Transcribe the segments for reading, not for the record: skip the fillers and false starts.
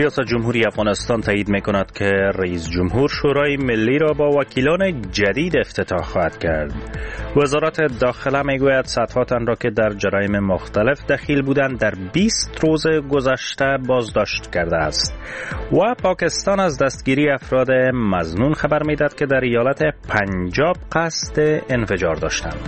ریاست جمهوری افغانستان تایید می‌کند که رئیس جمهور شورای ملی را با وکیلان جدید افتتاح خواهد کرد. وزارت داخله میگوید صدها تن را که در جرایم مختلف دخیل بودند در 20 روز گذشته بازداشت کرده است. و پاکستان از دستگیری افراد مظنون خبر میداد که در ایالت پنجاب قصد انفجار داشتند.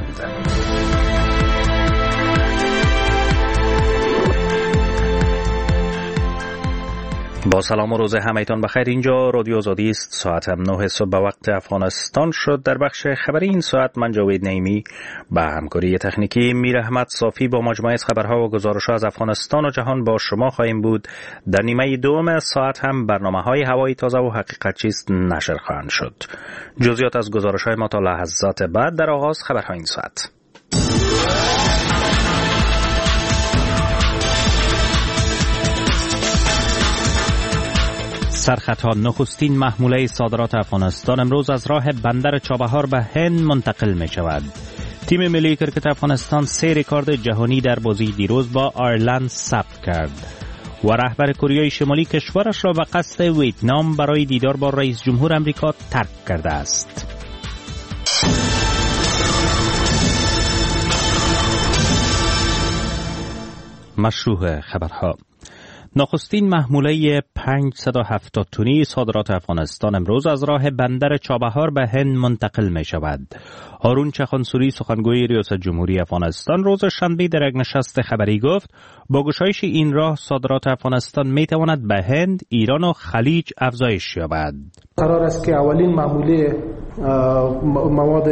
با سلام و روز همه‌تان بخیر. اینجا رادیو آزادی است. ساعت 9 صبح به وقت افغانستان شد. در بخش خبری این ساعت من جاوید نعیمی با همکاری تکنیکی میر احمد صافی با مجموعه خبرها و گزارش‌ها از افغانستان و جهان با شما خواهیم بود. در نیمه دوم ساعت هم برنامه‌های هوایی تازه و حقیقت چیست نشر خواهند شد. جزئیات از گزارش‌های ما تا لحظات بعد. در آغاز خبرهای این ساعت. سرخطها نخستین محموله صادرات افغانستان امروز از راه بندر چابهار به هند منتقل می شود. تیم ملی کرکت افغانستان 3 رکورد جهانی در بازی دیروز با آیرلند ثبت کرد و رهبر کره شمالی کشورش را به قصد ویتنام برای دیدار با رئیس جمهور آمریکا ترک کرده است. مشروع خبرها. نخستین محموله 570 تنی صادرات افغانستان امروز از راه بندر چابهار به هند منتقل می شود. هارون چخانسوری سخنگوی ریاست جمهوری افغانستان روز شنبه در یک نشست خبری گفت با گشایش این راه صادرات افغانستان می تواند به هند، ایران و خلیج افزایش یابد. قرار است که اولین محموله مواد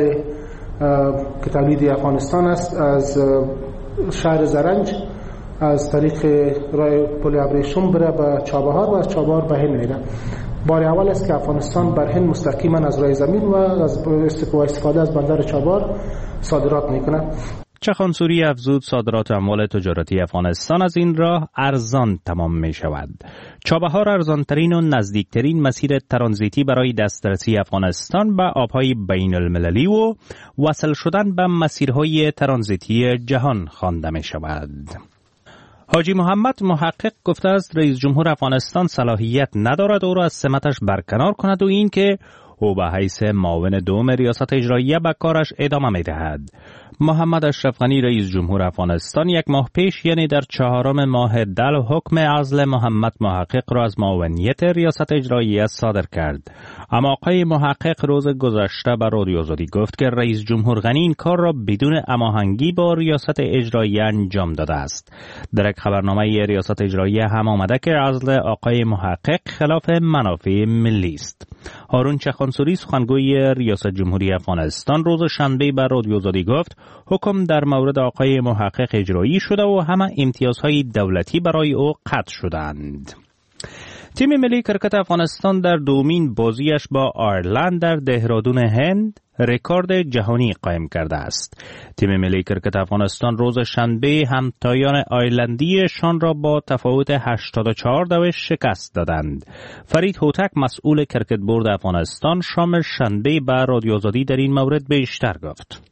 که تولید افغانستان است از شهر زرنج از طریق راه پل ابریشم بره به چابهار و از چابهار به هند میره. بار اول است که افغانستان بر هند مستقیما از راه زمین و از استفاده از بندر چابهار صادرات میکنه. چخانسوری افزود صادرات اموال تجارتی افغانستان از این راه ارزان تمام می شود. چابهار ارزانترین و نزدیکترین مسیر ترانزیتی برای دسترسی افغانستان به آبهای بین المللی و وصل شدن به مسیرهای ترانزیتی جهان خوانده می شود. حاجی محمد محقق گفته است رئیس جمهور افغانستان صلاحیت ندارد او را از سمتش برکنار کند و این که او به حیث معاون دوم ریاست اجراییه به کارش ادامه می‌دهد. محمد اشرف غنی رئیس جمهور افغانستان یک ماه پیش یعنی در 4 ماه دل حکم عزل محمد محقق را از معاونیت ریاست اجراییه صادر کرد. اما آقای محقق روز گذشته به رادیو آزادی گفت که رئیس جمهور غنی این کار را بدون هماهنگی با ریاست اجراییه انجام داده است. در یک خبرنامه ریاست اجراییه هم آمده که عزل آقای محقق خلاف منافع ملی است. هارون چخانسوری سخنگوی ریاست جمهوری افغانستان روز شنبه به رادیو آزادی گفت حکم در مورد آقای محقق اجرایی شده و همه امتیازهای دولتی برای او قطع شدند. تیم ملی کرکت افغانستان در دومین بازیش با آیرلند در دهرادون هند رکورد جهانی قائم کرده است. تیم ملی کرکت افغانستان روز شنبه همتایان آیرلندیشان را با تفاوت 84 شکست دادند. فرید هوتک مسئول کرکت بورد افغانستان شام شنبه به رادیو آزادی در این مورد بیشتر گفت.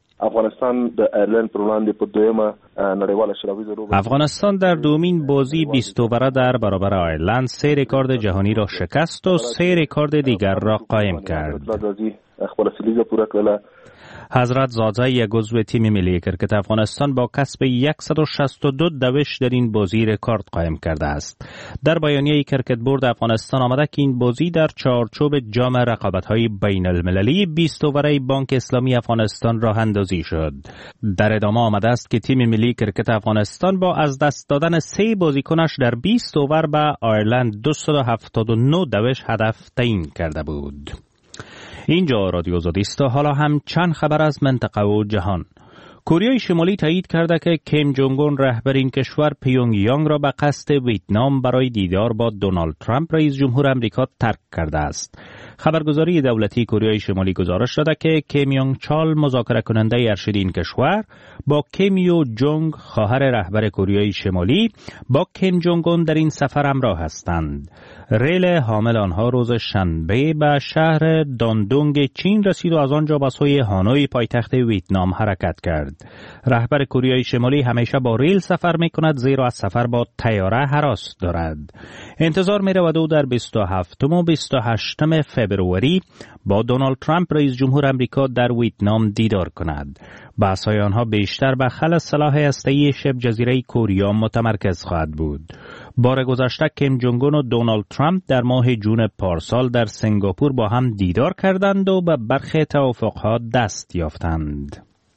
افغانستان در دومین بازی 20 اووره در برابر آیرلند 3 رکورد جهانی را شکست و 3 رکورد دیگر را قائم کرد. حضرت زاده یک عضو تیم ملی کرکت افغانستان با کسب 162 دوش در این بازی رکورد قائم کرده است. در بیانیه کرکت بورد افغانستان آمده که این بازی در چارچوب جام رقابت‌های بین المللی 20 اوره بانک اسلامی افغانستان راه اندازی شد. در ادامه آمده است که تیم ملی کرکت افغانستان با از دست دادن 3 بازیکنش در 20 اوور به آیرلند 279 دوش هدف تعیین کرده بود. اینجا رادیو آزادی است. حالا هم چند خبر از منطقه و جهان. کره شمالی تایید کرده که کیم جونگ اون رهبر این کشور پیونگ یانگ را به قصد ویتنام برای دیدار با دونالد ترامپ رئیس جمهور آمریکا ترک کرده است. خبرگزاری دولتی کره شمالی گزارش داده که کیم یونگ چال مذاکره کننده ارشد این کشور با کیم یو جونگ خواهر رهبر کره شمالی با کیم جونگ اون در این سفر همراه هستند. ریل حامل آنها روز شنبه به شهر داندونگ چین رسید و از آنجا به سوی هانوی پایتخت ویتنام حرکت کرد. کرد. رهبر کوریای شمالی همیشه با ریل سفر می کند، زیرا از سفر با طیاره هراس دارد. انتظار می رود او در 27 و 28 فبروری با دونالد ترامپ رئیس جمهور امریکا در ویتنام دیدار کند. بحث‌های آنها بیشتر به خلع سلاح هسته‌ای شبه جزیره کوریا متمرکز خواهد بود. بار گذشته کیم جونگ اون و دونالد ترامپ در ماه جون پارسال در سنگاپور با هم دیدار کردند و به برخی توافق‌ها دست یافتند.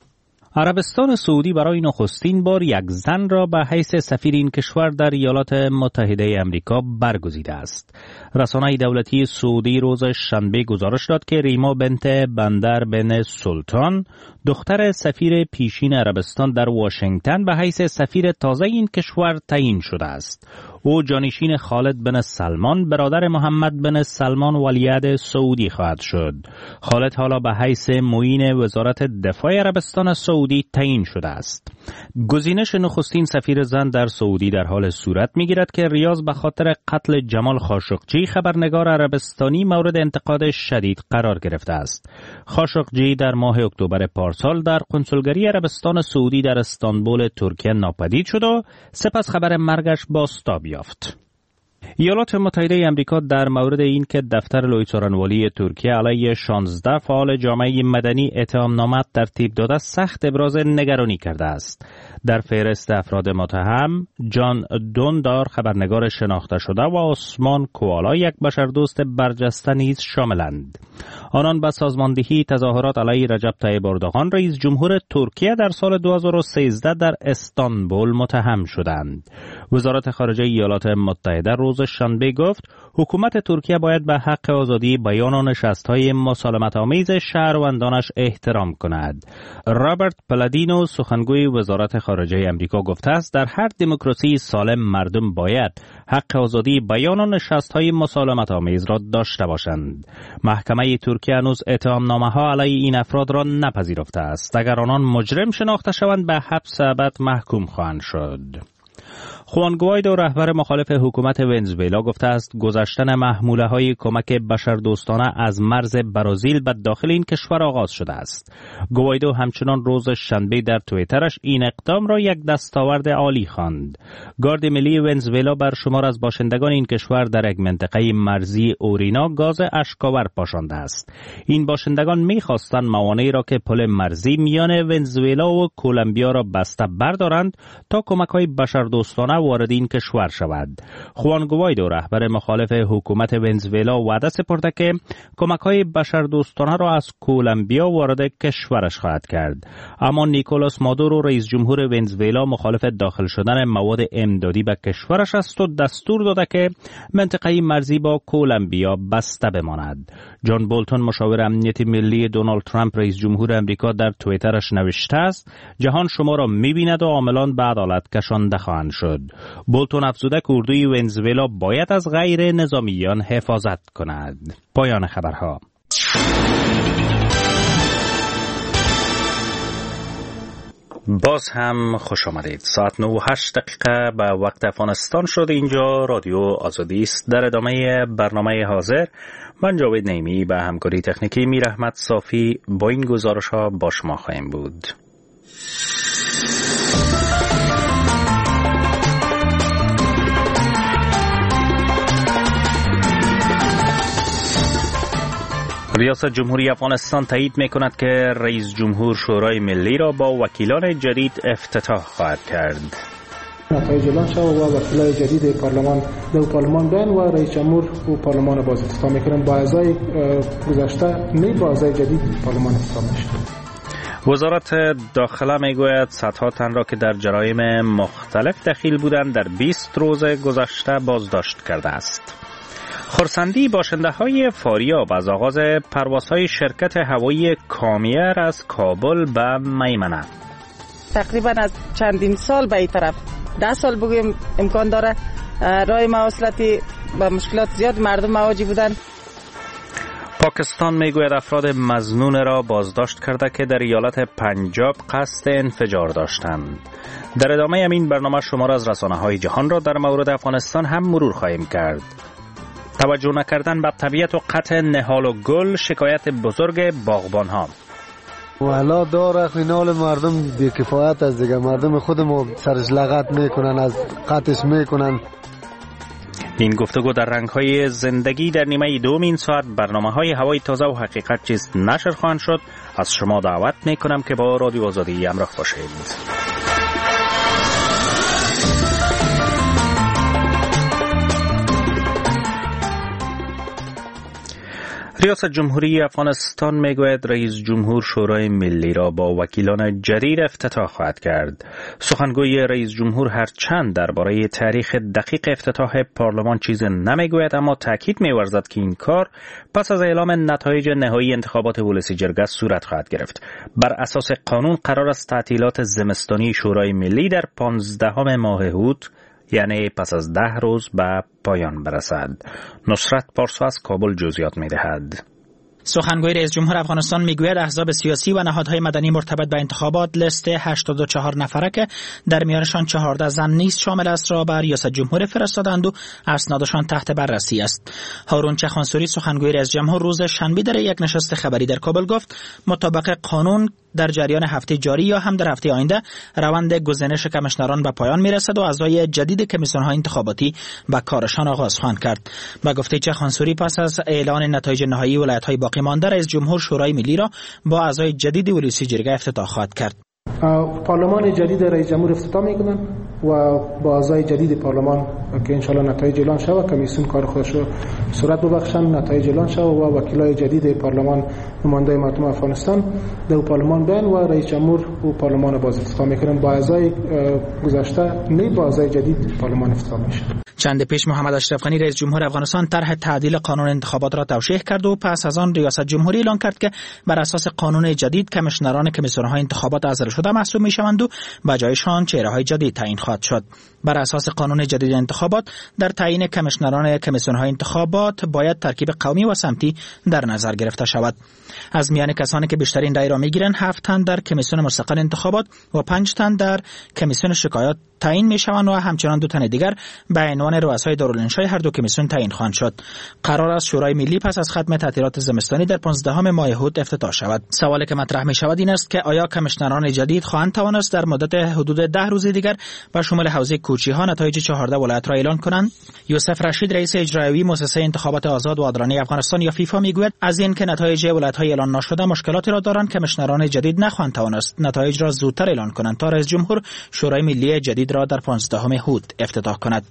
عربستان سعودی برای نخستین بار یک زن را به حیث سفیر این کشور در ایالات متحده آمریکا برگزیده است. رسانه دولتی سعودی روز شنبه گزارش داد که ریما بنت بندر بن سلطان، دختر سفیر پیشین عربستان در واشنگتن، به حیث سفیر تازه این کشور تعیین شده است. او جانشین خالد بن سلمان، برادر محمد بن سلمان ولیعهد سعودی خواهد شد. خالد حالا به حیث معین وزارت دفاع عربستان سعودی تعیین شده است. گزینش نخستین سفیر زن در سعودی در حال صورت می‌گیرد که ریاض به خاطر قتل جمال خاشقجی، خبرنگار عربستانی، مورد انتقاد شدید قرار گرفته است. خاشقجی در ماه اکتبر پارسال در کنسولگری عربستان سعودی در استانبول ترکیه ناپدید شد و سپس خبر مرگش بازتاب یافت. ایالات متحده آمریکا در مورد این که دفتر لوی سورانوالی ترکیه علیه 16 فعال جامعه مدنی اتهامنامه ترتیب داده سخت ابراز نگرانی کرده است. در فهرست افراد متهم جان دوندار، خبرنگار شناخته شده، و عثمان کوالا، یک بشردوست برجسته نیز شاملند. آنان به سازماندهی تظاهرات علیه رجب طیب اردوغان رئیس جمهور ترکیه در سال 2013 در استانبول متهم شدند. وزارت خارجه ایالات متحده روز شنبه گفت حکومت ترکیه باید به حق آزادی بیان و نشست‌های مسالمت‌آمیز شهروندانش احترام کند. رابرت پلادینو، سخنگوی وزارت خارجه آمریکا، گفته است در هر دموکراسی سالم مردم باید حق آزادی بیان و نشست‌های مسالمت‌آمیز را داشته باشند. محکمه ترکیه هنوز اتهامنامه‌ها علیه این افراد را نپذیرفته است. اگر آنان مجرم شناخته شوند به حبس ابد محکوم خواهند شد. خوان گوایدو، رهبر مخالف حکومت ونزوئلا، گفته است گذشتن محموله‌های کمک بشردوستانه از مرز برزیل به داخل این کشور آغاز شده است. گوایدو همچنان روز شنبه در توییترش این اقدام را یک دستاورد عالی خواند. گارد ملی ونزوئلا بر شمار از باشندگان این کشور در یک منطقه مرزی اورینا گاز اشک‌آور پاشانده است. این باشندگان می‌خواستند موانعی را که پل مرزی میان ونزوئلا و کلمبیا را بسته بردارند تا کمک‌های بشردوستانه وارد این کشور شود. خوان گوایدو، رهبر مخالف حکومت ونزوئلا، وعده سپرده که کمک‌های بشردوستانه را از کلمبیا وارد کشورش خواهد کرد. اما نیکولاس مادورو، رئیس جمهور ونزوئلا، مخالف داخل شدن مواد امدادی به کشورش است و دستور داده که منطقه مرزی با کلمبیا بسته بماند. جان بولتون، مشاور امنیت ملی دونالد ترامپ رئیس جمهور امریکا، در توییترش نوشته است جهان شما را می‌بیند و عاملان به عدالت کشانده خواهند شد. بولتون افزوده که اردوی ونزوئلا باید از غیر نظامیان حفاظت کند. پایان خبرها. باز هم خوش آمدید. ساعت 9:08 به وقت افغانستان شد. اینجا رادیو آزادی است. در ادامه برنامه حاضر من جاوید نعیمی به همکاری تکنیکی میر احمد صافی با این گزارش ها با شما خواهیم بود. ریاست جمهوری افغانستان تایید می‌کند که رئیس جمهور شورای ملی را با وکیلان جدید افتتاح خواهد کرد. نتایج اعلام شد و وکیلای جدید پارلمان بیان و رئیس جمهور و پارلمان باز افتتاح می‌کنند. با اعضای گذشته با اعضای جدید پارلمان افتتاح می‌شود. وزارت داخله میگوید صدها تن را که در جرایم مختلف دخیل بودند در 20 روز گذشته بازداشت کرده است. خرسندی باشنده‌های فاریاب از آغاز پروازهای شرکت هوایی کامیر از کابل به میمنه. تقریبا از چندین سال به این طرف 10 سال بگویم امکان داره راه مواصلاتی با مشکلات زیاد مردم مواجه بودن. پاکستان میگوید افراد مظنون را بازداشت کرده که در ایالت پنجاب قصد انفجار داشتند. در ادامه این برنامه شما را از رسانه‌های جهان را در مورد افغانستان هم مرور خواهیم کرد. توجه نکردن به طبیعت و قطع نهال و گل شکایت بزرگ باغبان‌ها. والا داره خینال مردم بی‌کفایت است دیگه. مردم خود ما سرش لغت میکنن، از قطعش میکنن. این گفتگو در رنگ‌های زندگی در نیمه دوم این ساعت برنامه‌های هوای تازه و حقیقت چیست نشر خواهند شد. از شما دعوت میکنم که با رادیو آزادی همراه باشید. ریاست جمهوری افغانستان میگوید رئیس جمهور شورای ملی را با وکیلان جدید افتتاح خواهد کرد. سخنگوی رئیس جمهور هرچند درباره تاریخ دقیق افتتاح پارلمان چیزی نمیگوید، اما تاکید می‌ورزد که این کار پس از اعلام نتایج نهایی انتخابات ولسی جرگه صورت خواهد گرفت. بر اساس قانون قرار است تعطیلات زمستانی شورای ملی در 15 ماه هوت، یعنی پس از 10 روز به پایان برسد. نصرت پارسا از کابل جزئیات می‌دهد. سخنگوی رئیس جمهور افغانستان میگوید احزاب سیاسی و نهادهای مدنی مرتبط به انتخابات لیست 84 نفره که در میانشان 14 زن نیست شامل است را بر ریاست جمهور فرستادند و اسنادشان تحت بررسی است. هارون چخانسوری سخنگوی رئیس جمهور روز شنبه در یک نشست خبری در کابل گفت مطابق قانون در جریان هفته جاری یا هم در هفته آینده روند گزینش کمیشنران به پایان میرسد و اعضای جدید کمیسیون‌های انتخاباتی به کارشان آغاز خواهند کرد. به گفته چخانسوری پس از اعلان نتایج نهایی ولایت‌های باقی مانده رئیس جمهور شورای ملی را با اعضای جدید ولسی جرگه افتتاح خواهد کرد. پارلمان جدید رئیس جمهور افتتاح میکنن و با اعضای جدید پارلمان که انشالله نتایج اعلان شود کمیسیون کار خودش رو صورت ببخشن، نتایج اعلان شود و وکیلای جدید پارلمان نماینده مردم افغانستان در پارلمان بیان و رئیس جمهور و پارلمان باز افتتاح میکنن. با اعضای گذشته نه، با اعضای جدید پارلمان افتتاح میشه. چند پیش محمد اشرف غنی رئیس جمهور افغانستان طرح تعدیل قانون انتخابات را توشیح کرد و پس از آن ریاست جمهوری اعلان کرد که بر اساس قانون جدید کمیشنران کمیسیون‌های انتخابات عزل شده محسوب میشوند و به جایشان چهره‌های جدید تعیین خواهد شد. بر اساس قانون جدید انتخابات در تعیین کمیشنران کمیسیون‌های انتخابات باید ترکیب قومی و سمتی در نظر گرفته شود. از میان کسانی که بیشترین رأی را میگیرند 7 تن در کمیسیون مستقل انتخابات و 5 تن در کمیسیون شکایات تعیین میشوند و همچنان 2 تن دیگر به عنوان رؤسای دارالانشای هر دو کمیسیون تعیین خواهند شد. قرار است شورای ملی پس از ختم تعطیلات زمستانی در 15 ماه هوت افتتاح شود. سوالی که مطرح می شود این است که آیا کمیشنران جدید خواهند توانست در مدت حدود 10 روز دیگر به شمول حوزه کوچی‌ها نتایج 14 ولایت را اعلان کنند؟ یوسف رشید رئیس اجرایی مؤسسه انتخابات آزاد و عادلانه افغانستان یا فیفا میگوید از این که نتایج ولایت‌های اعلان نشده مشکلاتی را دارند کمیشنران جدید نخواهند توانست نتایج را زودتر اعلان کنند تا رئیس جمهور شورای ملی جدید را در 15 هوت افتتاح کند.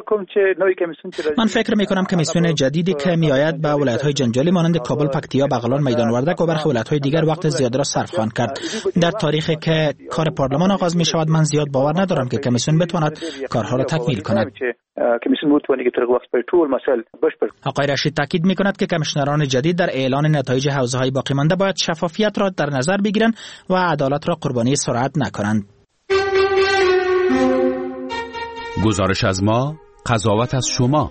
من فکر می‌کنم کمیسیون جدیدی که میآید به ولایت‌های جنجالی مانند کابل، پکتیا، بغلان، میدان وردک و برخی ولایت‌های دیگر وقت زیادی را صرف خواهند کرد. در تاریخی که کار پارلمان آغاز می‌شود من زیاد باور ندارم که کمیسیون بتواند کارها را تکمیل کند. آقای رشید تاکید می‌کند که کمیشنران جدید در اعلان نتایج حوزه‌های باقی مانده باید شفافیت را در نظر بگیرند و عدالت را قربانی سرعت نکنند. گزارش از ما، قضاوت از شما.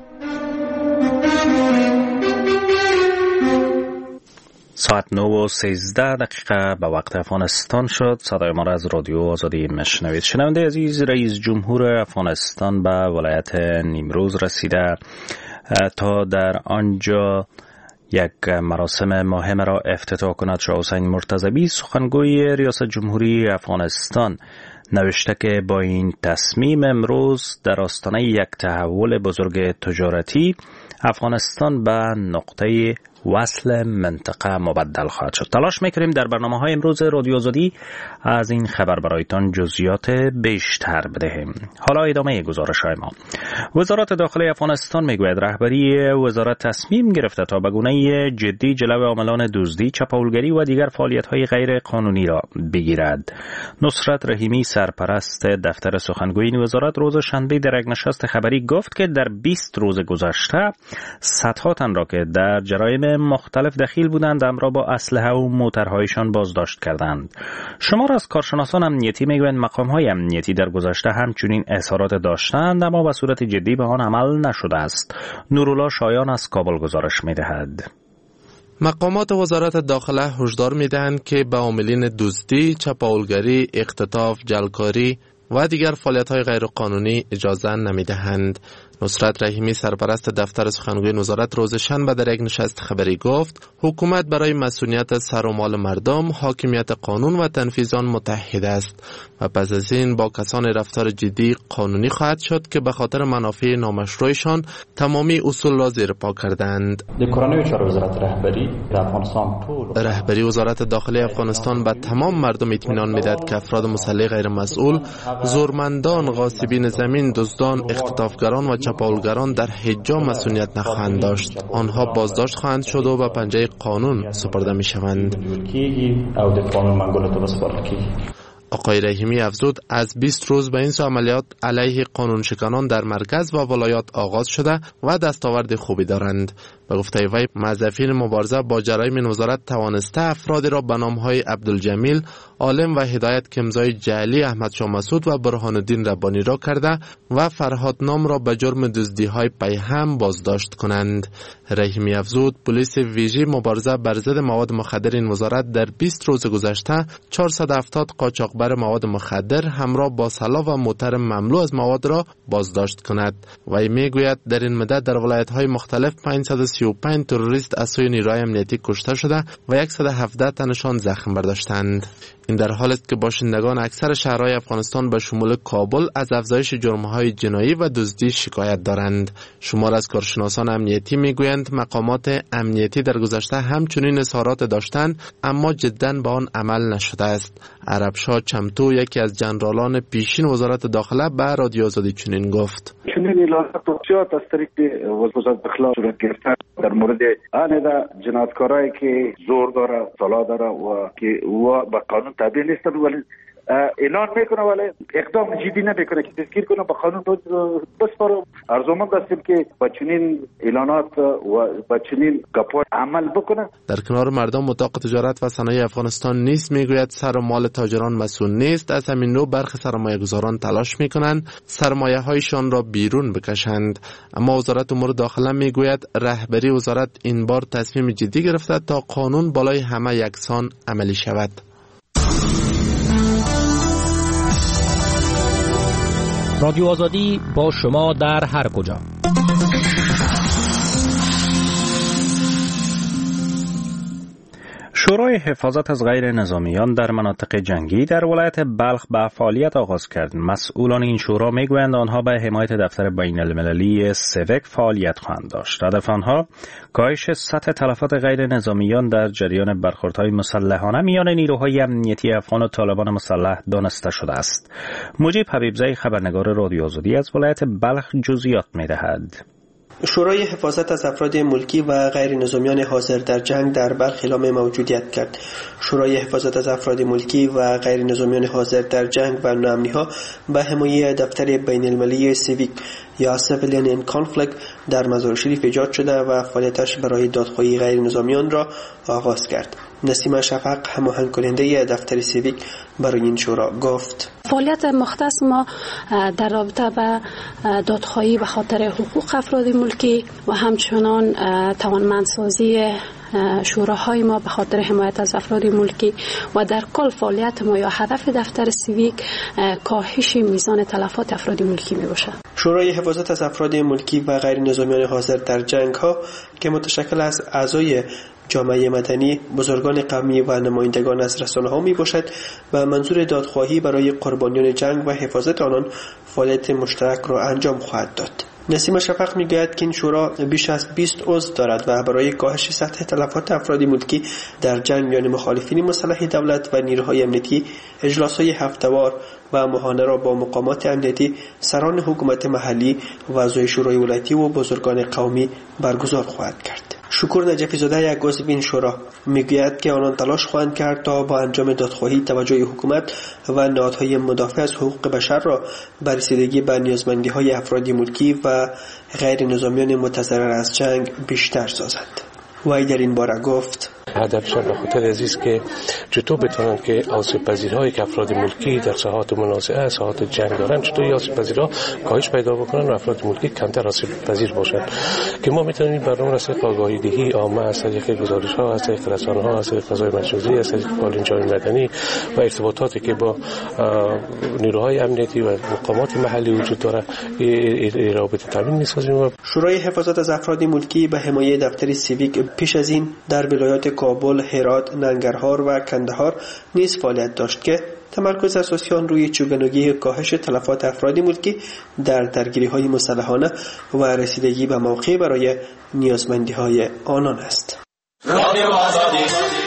ساعت 9:13 به وقت افغانستان شد. صدای ما را از رادیو آزادی میشنوید. شنونده عزیز، رئیس جمهور افغانستان به ولایت نیمروز رسیده تا در آنجا یک مراسم مهم را افتتاح کند. شاه حسین مرتضوی سخنگوی ریاست جمهوری افغانستان نوشته که با این تصمیم امروز در آستانه یک تحول بزرگ تجارتی افغانستان به نقطه وصل منطقه مبدل خواهد شد. تلاش میکنیم در برنامه‌های امروز رادیو آزادی از این خبر برایتان جزئیات بیشتر بدهیم. حالا ادامه گزارش‌های ما. وزارت داخلی افغانستان میگوید رهبری وزارت تصمیم گرفته تا به گونه جدی جلوی عاملان دزدی، چپاولگری و دیگر فعالیت‌های غیر قانونی را بگیرد. نصرت رحیمی سرپرست دفتر سخنگوی این وزارت روز شنبه در یک نشست خبری گفت که در 20 روز گذشته صدها تن را که در جرایم مختلف دخیل بودند همراه با اسلحه و موترهایشان بازداشت کردند. شمار از کارشناسان امنیتی میگویند مقام‌های امنیتی در گذشته همچنین اظهارات داشتند اما به صورت جدی به آن عمل نشده است. نورالله شایان از کابل گزارش می‌دهد. مقامات وزارت داخله هشدار می‌دهند که به عاملین دزدی، چپاولگری، اختطاف، جلکاری و دیگر فعالیت‌های غیرقانونی اجازه نمی‌دهند. نصرت رحیمی سرپرست دفتر سخنگوی وزارت روز شنبه در یک نشست خبری گفت حکومت برای مسئولیت سر و مال مردم، حاکمیت قانون و تنفیذ آن متحد است و پس از این با کسان رفتار جدی قانونی خواهد شد که به خاطر منافع نامشروعشان تمامی اصول را زیر پا کردند. رهبری وزارت داخلی افغانستان به تمام مردم اطمینان میدهد که افراد مسلح غیر مسئول، زورمندان، غاصبین زمین، دزدان، اختطافگران و چپاولگران در هیچ جا مسئولیت نخواهند داشت. آنها بازداشت خواهند شد و به پنجه قانون سپرده میشوند. آقای رحیمی افزود از 20 روز به این سو عملیات علیه قانونشکنان در مرکز و ولایات آغاز شده و دستاورد خوبی دارند. به گفته وی موظفین مبارزه با جرایم وزارت توانسته افرادی را به نام‌های عبدالجمیل، عالم و هدایت کمزای جعلی، احمد شاه مسعود و برهان الدین ربانی را کرده و فرهاد نام را به جرم دزدی‌های پیهم بازداشت کنند. رحیمی افزود پلیس ویژه مبارزه بر ضد مواد مخدر این وزارت در 20 روز گذشته 470 قاچاقبر مواد مخدر همراه با سلاح و موتر مملو از مواد را بازداشت کند. وی میگوید در این مدت در ولایت‌های مختلف 535 تروریست از سوی نیروهای امنیتی کشته شده و 117 تنشان زخم برداشتند. این در حالی است که باشندگان اکثر شهرهای افغانستان به شمول کابل از افزایش جرم‌های جنایی و دزدی شکایت دارند. شمار از کارشناسان امنیتی میگویند مقامات امنیتی در گذشته همچنین اظهارات داشتند اما جداً به آن عمل نشده است. عربشاه چمتو یکی از جنرالان پیشین وزارت داخله به رادیو آزادی چنین گفت: چنین اعلانات توصیات از طریق وزارت داخله صورت گرفته در مورد جنایتکارایی که زور داره، سلاح داره و که به قانون تابع نیستن ولی اعلان میکنه ولی اقدام جدی نمیکنه که تذکیر کنه به قانون بسپاره. ارزومند هستیم که با چنین اعلانات و با چنین گپ‌ها عمل بکنه. در کنار مردم اتاق تجارت و صنایع افغانستان نیز میگوید سر و مال تاجران مسئول نیست. از همین نوع برخی سرمایه‌گذاران تلاش میکنند سرمایه‌هایشان را بیرون بکشند، اما وزارت امور داخله میگوید رهبری وزارت این بار تصمیم جدی گرفته تا قانون بالای همه یکسان عملی شود. رادیو آزادی با شما در هر کجا. شورای حفاظت از غیر نظامیان در مناطق جنگی در ولایت بلخ به فعالیت آغاز کرد. مسئولان این شورا میگویند آنها به حمایت دفتر بین المللی سیویک فعالیت خواهند داشت. هدف آنها کاهش سطح تلفات غیر نظامیان در جریان برخوردهای مسلحانه میان نیروهای امنیتی افغان و طالبان مسلح دانسته شده است. مجیب حبیبزئی خبرنگار رادیو آزادی از ولایت بلخ جزئیات میدهد. شورای حفاظت از افراد ملکی و غیر نظامیان حاضر در جنگ در بلخ اعلام موجودیت کرد. شورای حفاظت از افراد ملکی و غیر نظامیان حاضر در جنگ و ناامنی‌ها به حمایت دفتر بین المللی سیویک یا Civilian in Conflict در مزار شریف ایجاد شده و فعالیتش برای دادخواهی غیر نظامیان را آغاز کرد. نسیم شفق هماهنگ کننده دفتر سیویک برای این شورا گفت: فعالیت مختص ما در رابطه با دادخواهی به خاطر حقوق افراد ملکی و همچنان توانمندسازی شوراهای ما به خاطر حمایت از افراد ملکی و در کل فعالیت ما یا هدف دفتر سیویک کاهش میزان تلفات افراد ملکی می باشد. شورای حفاظت از افراد ملکی و غیر نظامیان حاضر در جنگ ها که متشکل از اعضای جامعه مدنی، بزرگان قومی و نمایندگان از رسانه ها می باشد و منظور دادخواهی برای قربانیان جنگ و حفاظت آنان فعالیت مشترک را انجام خواهد داد. نسیم شفق میگوید که این شورا بیش از 20 عضو دارد و برای کاهش سطح تلفات افراد ملکی در جنگ میان مخالفین مسلح دولت و نیروهای امنیتی اجلاس‌های هفته‌وار و ماهانه را با مقامات امنیتی، سران حکومت محلی و اعضای شورای ولایتی و بزرگان قومی برگزار خواهد کرد. شکور نجفی زاده یک عضو این شورا میگوید که آنان تلاش خواهند کرد تا با انجام دادخواهی توجه حکومت و نهادهای مدافع از حقوق بشر را بر رسیدگی به نیازمندی‌های افراد ملکی و غیر نظامیان متضرر از جنگ بیشتر سازند. وی در این باره گفت: هدفشان به خاطر عزیز که چطور بتونن که آسیب پذیرهایی که افراد ملکی در ساحات منازعه ساحات جنگ دارن چطور این آسیب پذیرها کاهش پیدا بکنن و افراد ملکی کمتر آسیب پذیر باشن که ما میتونیم برنامه از طریق آگاهی دهی عامه از طریق گزارش‌ها از طریق رسانه‌ها از طریق فضای مجازی از طریق فعالین جامعه مدنی و ارتباطاتی که با نیروهای امنیتی و مقامات محلی وجود داره این رابطه تامین می‌سازیم. شورای حفاظت از افراد ملکی به حمایت دفتر سیویک پیش از این در ولایات کابل، هرات، ننگرهار و کندهار نیز فعالیت داشت که تمرکز اساسی آن روی چوگانگی کاهش تلفات افراد ملکی در درگیری‌های مسلحانه و رسیدگی به موقع برای نیازمندی‌های آنان است. رادیو آزادی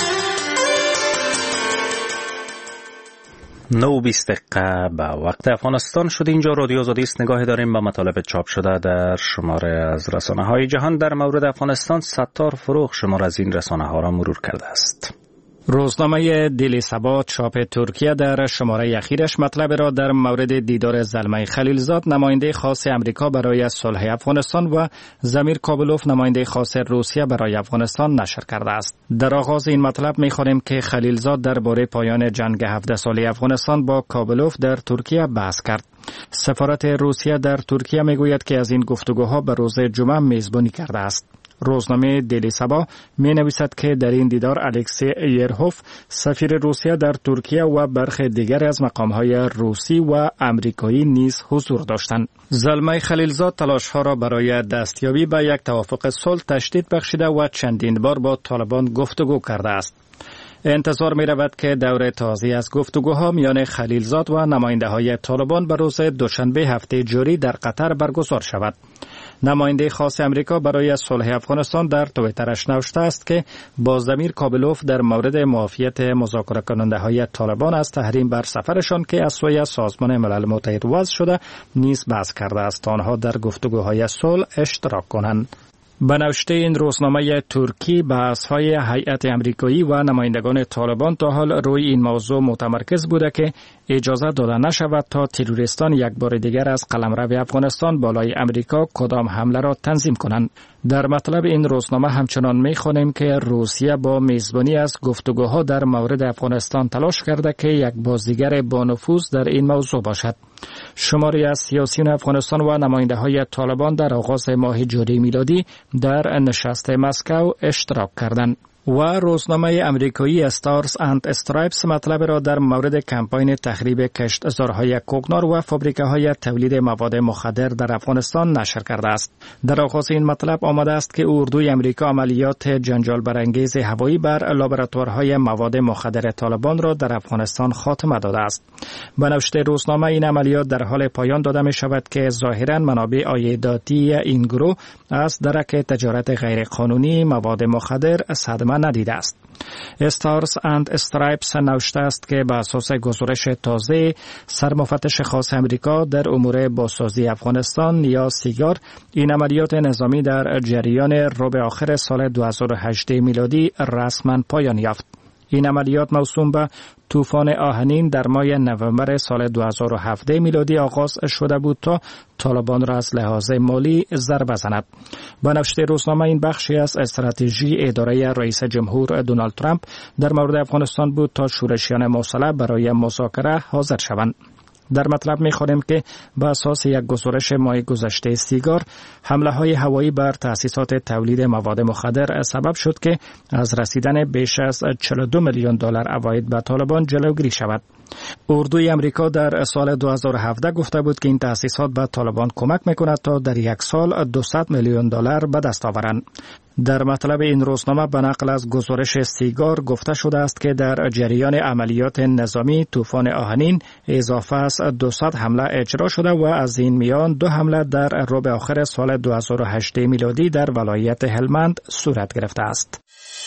9:20 دقیقه به وقت افغانستان شد. اینجا رادیو آزادی است. نگاهی داریم به مطالب چاپ شده در شماره از رسانه‌های جهان. در مورد افغانستان ستار فروغ شماره از این رسانه‌ها را مرور کرده است. روزنامه دیلی سبا چاپ ترکیه در شماره اخیرش مطلب را در مورد دیدار زلمه خلیلزاد نماینده خاص امریکا برای صلح افغانستان و زمیر کابلوف نماینده خاص روسیه برای افغانستان نشر کرده است. در آغاز این مطلب می‌خوانیم که خلیلزاد درباره پایان جنگ 17 ساله افغانستان با کابلوف در ترکیه بحث کرد. سفارت روسیه در ترکیه میگوید که از این گفتگوها به روز جمعه میزبانی کرده است. روزنامه دیلی سبا می نویسد که در این دیدار الکسی ایرهوف سفیر روسیه در ترکیه و برخی دیگر از مقام‌های روسی و امریکایی نیز حضور داشتند. زلمه خلیلزاد تلاش‌ها را برای دستیابی به یک توافق صلح تشدید بخشیده و چندین بار با طالبان گفتگو کرده است. انتظار می رود که دور تازه از گفتگوها میان خلیلزاد و نماینده های طالبان به روز دوشنبه هفته جاری در قطر برگزار شود. نماینده خاص امریکا برای صلح افغانستان در توییترش نوشته است که با زمیر کابلوف در مورد معافیت مذاکره کننده های طالبان از تحریم بر سفرشان که از سوی سازمان ملل متحد وضع شده نیز بحث کرده است تا آنها در گفتگوهای صلح اشتراک کنند. به نوشته این روزنامه ترکی بحث‌های هیئت امریکایی و نمایندگان طالبان تا حال روی این موضوع متمرکز بوده که اجازه داده نشود تا تروریستان یک بار دیگر از قلمرو افغانستان بالای امریکا کدام حمله را تنظیم کنند. در مطلب این روزنامه همچنان می‌خوانیم که روسیه با میزبانی از گفتگوها در مورد افغانستان تلاش کرده که یک بازیگر با نفوذ در این موضوع باشد. شماری از سیاسیون افغانستان و نماینده‌های طالبان در آغاز ماه جاری میلادی در نشست مسکو اشتراک کردند. و روزنامه امریکایی استارز اند استرایپس مطلب را در مورد کمپاین تخریب کشتزارهای کوکنار و فابریکه‌های تولید مواد مخدر در افغانستان نشر کرده است. در آغاز این مطلب آمده است که اردوی امریکا عملیات جنجال برانگیز هوایی بر لابراتوارهای مواد مخدر طالبان را در افغانستان خاتمه داده است. به نوشته روزنامه این عملیات در حال پایان داده می شود که ظاهراً منابع عایداتی این گروه از درک تجارت غیرقانونی مواد مخدر صدمه ندیده است. استارز اند استرایپس نوشته است که بر اساس گزارش تازه سرمفتش خاص امریکا در امور بازسازی افغانستان یا سیگار این عملیات نظامی در جریان ربع آخر سال 2018 میلادی رسما پایان یافت. این عملیات موسوم به طوفان آهنین در ماه نوامبر سال 2017 میلادی آغاز شده بود تا طالبان را از لحاظ مالی ضربه زند. به نوشته روزنامه این بخشی از استراتژی اداره رئیس جمهور دونالد ترامپ در مورد افغانستان بود تا شورشیان مسلح برای مذاکره حاضر شوند. در مطلب می‌خوانیم که به اساس یک گزارش ماه گذشته سیگار حمله های هوایی بر تأسیسات تولید مواد مخدر سبب شد که از رسیدن بیش از 42 میلیون دلار عواید به طالبان جلوگیری شود. اردوی امریکا در سال 2017 گفته بود که این تأسیسات به طالبان کمک می‌کند تا در یک سال 200 میلیون دلار به دست آورند. در مطلب این روزنامه به نقل از گزارش سیگار گفته شده است که در جریان عملیات نظامی طوفان آهنین اضافه از 200 حمله اجرا شده و از این میان 2 حمله در ربع آخر سال 2018 میلادی در ولایت هلمند صورت گرفته است.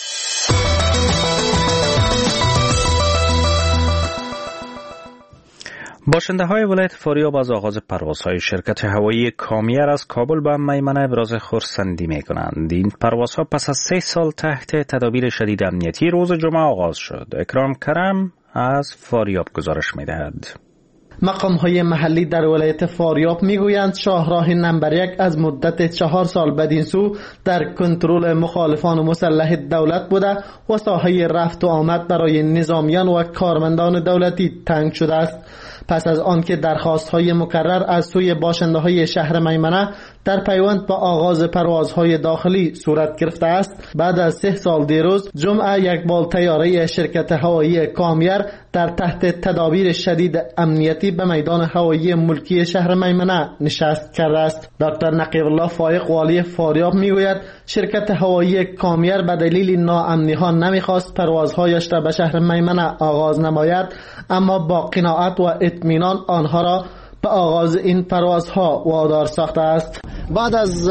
باشنده های ولایت فاریاب از آغاز پروازهای شرکت هوایی کامیر از کابل به میمنه ابراز خرسندی می کنند. این پروازها پس از 3 سال تحت تدابیر شدید امنیتی روز جمعه آغاز شد. اکرام کرم از فاریاب گزارش می دهد. مقام‌های محلی در ولایت فاریاب میگویند شاهراه نمبر 1 از مدت 4 سال بدین سو در کنترل مخالفان مسلح دولت بوده و ساحه رفت و آمد برای نظامیان و کارمندان دولتی تنگ شده است. پس از آنکه درخواست‌های مکرر از سوی باشنده‌های شهر میمنه در پیوند با آغاز پروازهای داخلی صورت گرفته است، بعد از 3 سال دیروز جمعه یک بال طیاره شرکت هوایی کامیر در تحت تدابیر شدید امنیتی به میدان هوایی ملکی شهر میمنه نشست کرده است. دکتر نقیب الله فایق والی فاریاب میگوید شرکت هوایی کامیر به دلیل ناامنی‌ها نمیخواست پروازهایش را به شهر میمنه آغاز نماید، اما با قناعت و اطمینان آنها را به آغاز این پروازها وادار ساخته است. بعد از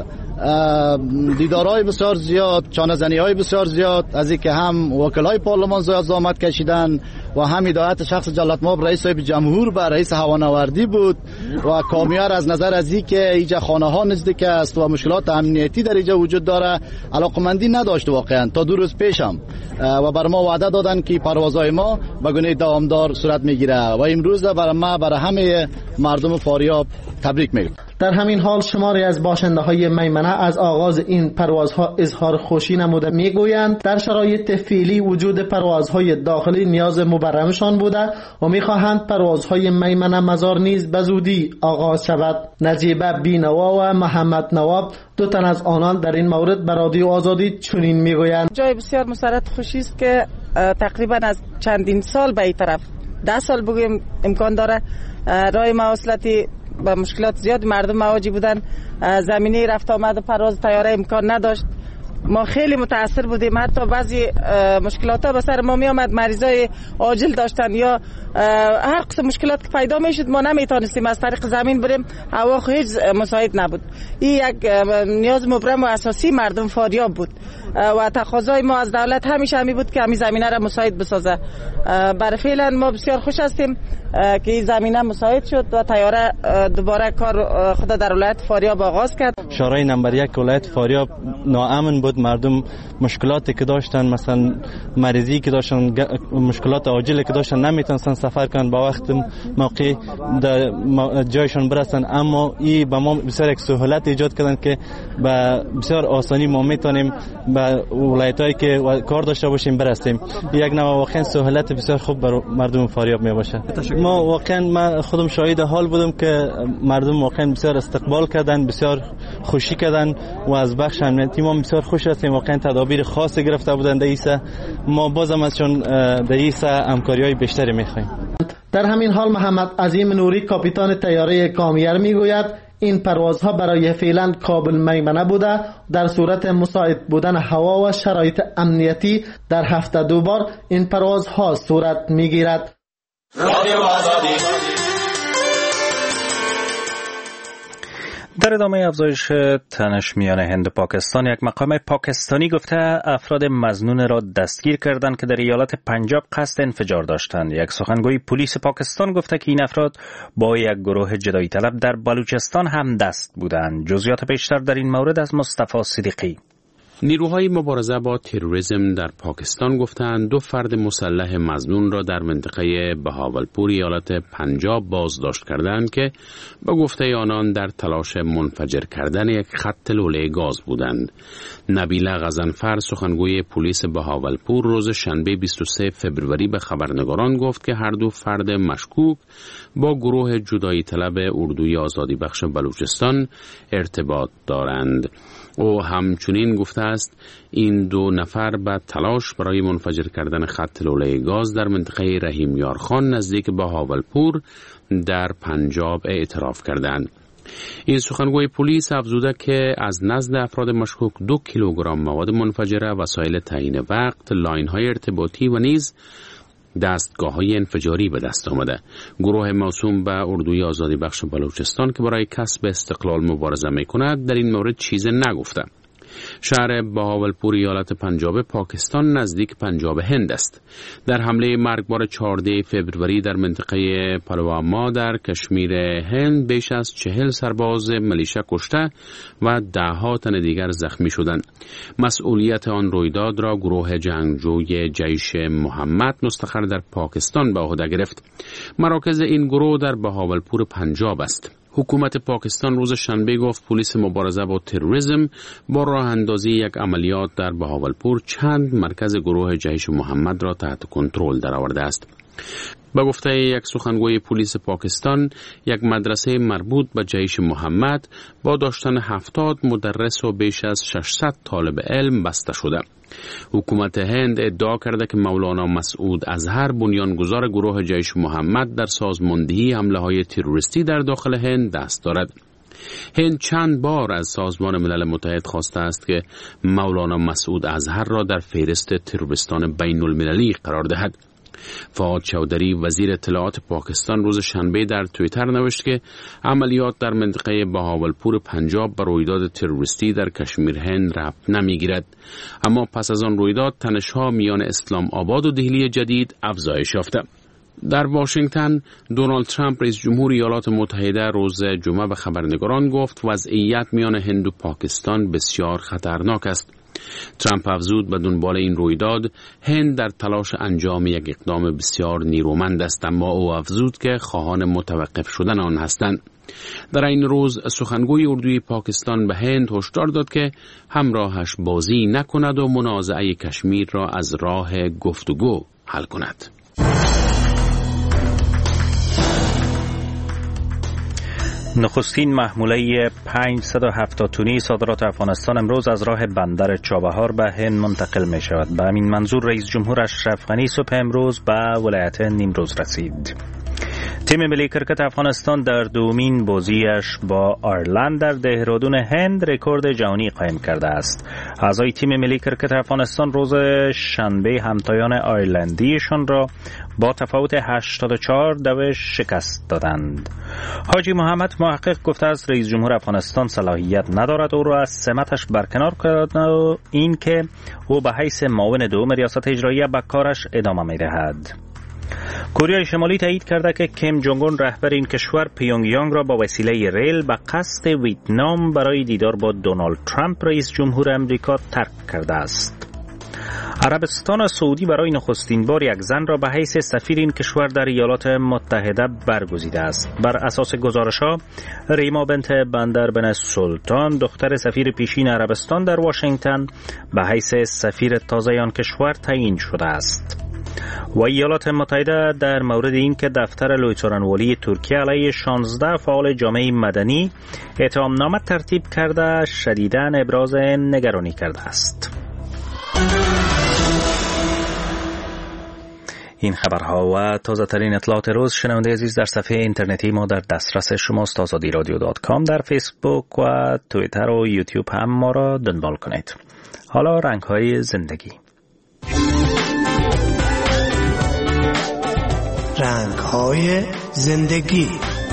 دیدارهای بسیار زیاد، چانه‌زنی‌های بسیار زیاد، از اینکه هم وکلای پارلمان زحمت کشیدن و هم هدایت شخص جلالت مآب رئیس صاحب جمهور به رئیس هوانوردی بود و کامیر از نظر از اینکه اینجا خانه ها نزدیک است و مشکلات امنیتی در اینجا وجود داره علاقمندی نداشت واقعا تا 2 روز پیشم و بر ما وعده دادن که پروازهای ما به گونه دوامدار صورت میگیره و امروز برای همه مردم فاریاب تبریک میگم. در همین حال شماری از باشنده‌های میمنه از آغاز این پروازها اظهار خوشی نموده میگویند در شرایط فعلی وجود پروازهای داخلی نیاز مبرمشان بوده و میخواهند پروازهای میمنه مزار نیز به زودی آغاز شود. نجیبه بینوا و محمد نواب 2 تن از آنان در این مورد به رادیو آزادی چنین میگویند: جای بسیار مسرت خوشی است که تقریبا از چندین سال به این طرف 10 سال بگویم امکان داره راه مواصلاتی با مشکلات زیاد مردم مواجه بودن، زمینه رفت آمد پرواز طیاره امکان نداشت. ما خیلی متاثر بودیم، حتی بعضی مشکلات ها به سر ما می آمد، مریضای عاجل داشتن یا هر قسم مشکلات که پیدا می شد ما نمیتونستیم از طریق زمین بریم، هوا هیچ مساعد نبود. این یک نیاز مبرم و اساسی مردم فاریاب بود و تقاضای ما از دولت همیشه همی بود که همین زمینه را مساعد بسازه. برای فعلا ما بسیار خوش هستیم که این زمینه مساعد شد و طیاره دوباره کار خود در ولایت فاریاب آغاز کرد. شورای نمبر 1 ولایت فاریاب ناامن بود، مردم مشکلاتی که داشتن، مثلا مریضی که داشتن، مشکلات عاجلی که داشتن، نمیتونستن سفر کنن با وقت موقع در جایشان برسن، اما این به ما بسیار یک سهولت ایجاد کردن که به بسیار آسانی ما میتونیم به ولایتایی که کار داشته باشیم برسیم. یک نوع واقعا سهولت بسیار خوب بر مردم فاریاب میباشه. ما واقعا من خودم شاهد حال بودم که مردم واقعا بسیار استقبال کردن، بسیار خوشی کردن و از بخش امنیتی ما بسیار خوش هستیم. واقعا تدابیر خاصی گرفته بودند ایسا، ما بازم ازشون در ایسا همکاری‌های بیشتری می‌خوایم. در همین حال محمد عظیم نوری کاپیتان طیاره کامیر میگوید این پروازها برای فعلا کابل میمنه بوده، در صورت مساعد بودن هوا و شرایط امنیتی در هفته 2 بار این پروازها صورت میگیرد. در ادامه افزایش تنش میان هند و پاکستان، یک مقام پاکستانی گفته افراد مظنون را دستگیر کردند که در ایالت پنجاب قصد انفجار داشتند. یک سخنگوی پلیس پاکستان گفته که این افراد با یک گروه جدایی طلب در بلوچستان هم دست بودند. جزئیات بیشتر در این مورد از مصطفی صدیقی. نیروهای مبارزه با تروریسم در پاکستان گفتند 2 فرد مسلح مظنون را در منطقه بهاولپور ایالت پنجاب بازداشت کردند که با گفته آنان در تلاش منفجر کردن یک خط لوله گاز بودند. نبیله غضنفر سخنگوی پلیس بهاولپور روز شنبه 23 فبروری به خبرنگاران گفت که هر 2 فرد مشکوک با گروه جدایی طلب اردوی آزادی بخش بلوچستان ارتباط دارند. او همچنین گفته است این 2 نفر به تلاش برای منفجر کردن خط لوله گاز در منطقه رحیم یارخان نزدیک بهاولپور در پنجاب اعتراف کردند. این سخنگوی پلیس افزوده که از نزد افراد مشکوک 2 کیلوگرم مواد منفجره، وسایل تعیین وقت، لاین‌های ارتباطی و نیز دستگاه‌های انفجاری به دست آمده. گروه موسوم به اردوی آزادی بخش بلوچستان که برای کسب استقلال مبارزه می‌کند در این مورد چیزی نگفته. شهر بهاولپور ایالت پنجاب پاکستان نزدیک پنجاب هند است. در حمله مرگبار 14 فوریه در منطقه پلواما در کشمیر هند بیش از 40 سرباز ملیشه کشته و 10 تن دیگر زخمی شدند. مسئولیت آن رویداد را گروه جنگجوی جیش محمد مستقر در پاکستان به عهده گرفت. مراکز این گروه در بهاولپور پنجاب است. حکومت پاکستان روز شنبه گفت پلیس مبارزه با تروریسم با راه اندازی یک عملیات در بهاولپور چند مرکز گروه جیش محمد را تحت کنترل درآورده است. به گفته یک سخنگوی پلیس پاکستان، یک مدرسه مربوط به جیش محمد با داشتن 70 مدرس و بیش از 600 طالب علم بسته شده. حکومت هند ادعا کرده که مولانا مسعود اظهر بنیانگذار گروه جیش محمد در سازماندهی حمله‌های تروریستی در داخل هند دست دارد. هند چند بار از سازمان ملل متحد خواسته است که مولانا مسعود اظهر را در فهرست تروریستان بین المللی قرار دهد. فؤاد چودری وزیر اطلاعات پاکستان روز شنبه در توییتر نوشت که عملیات در منطقه بهاولپور پنجاب به رویداد تروریستی در کشمیر هند ربط نمیگیرد، اما پس از آن رویداد تنش‌ها میان اسلام آباد و دهلی جدید افزایش یافته. در واشنگتن دونالد ترامپ رئیس جمهور ایالات متحده روز جمعه به خبرنگاران گفت وضعیت میان هند و پاکستان بسیار خطرناک است. ترامپ افزود به دنبال این رویداد هند در تلاش انجام یک اقدام بسیار نیرومند است، اما او افزود که خواهان متوقف شدن آن هستند. در این روز سخنگوی اردوی پاکستان به هند هشدار داد که همراهش بازی نکند و منازعه کشمیر را از راه گفتگو حل کند. نخستین محموله 570 تونی صادرات افغانستان امروز از راه بندر چابهار به هند منتقل می شود. به همین منظور رئیس جمهور اشرف غنی صبح امروز به ولایت نیمروز رسید. تیم ملی کرکت افغانستان در دومین بازیش با آیرلند در دهرادون هند رکورد جهانی قائم کرده است. اعضای تیم ملی کرکت افغانستان روز شنبه همتایان آیرلندیشان را با تفاوت 84 شکست دادند. حاجی محمد محقق گفته است رئیس جمهور افغانستان صلاحیت ندارد او را از سمتش برکنار کند و این که او به حیث معاون دوم ریاست اجراییه به کارش ادامه می‌دهد. کره شمالی تایید کرده که کیم جونگ اون رهبر این کشور پیونگ یانگ را با وسیله ریل به قصد ویتنام برای دیدار با دونالد ترامپ رئیس جمهور امریکا ترک کرده است. عربستان سعودی برای نخستین بار یک زن را به حیث سفیر این کشور در ایالات متحده برگزیده است. بر اساس گزارش‌ها ریما بنت بندر بن سلطان دختر سفیر پیشین عربستان در واشنگتن به حیث سفیر تازه آن کشور تعیین شده است. و ایالات متحده در مورد این که دفتر لویتورانوالی ترکیه علیه 16 فعال جامعه مدنی اتهامنامه ترتیب کرده شدیداً ابراز نگرانی کرده است. این خبرها و تازه ترین اطلاعات روز شنونده عزیز در صفحه اینترنتی ما در دسترس شماست. azadiradio.com در فیسبوک و توییتر و یوتیوب هم ما را دنبال کنید. حالا رنگ‌های زندگی. رنگ‌های زندگی.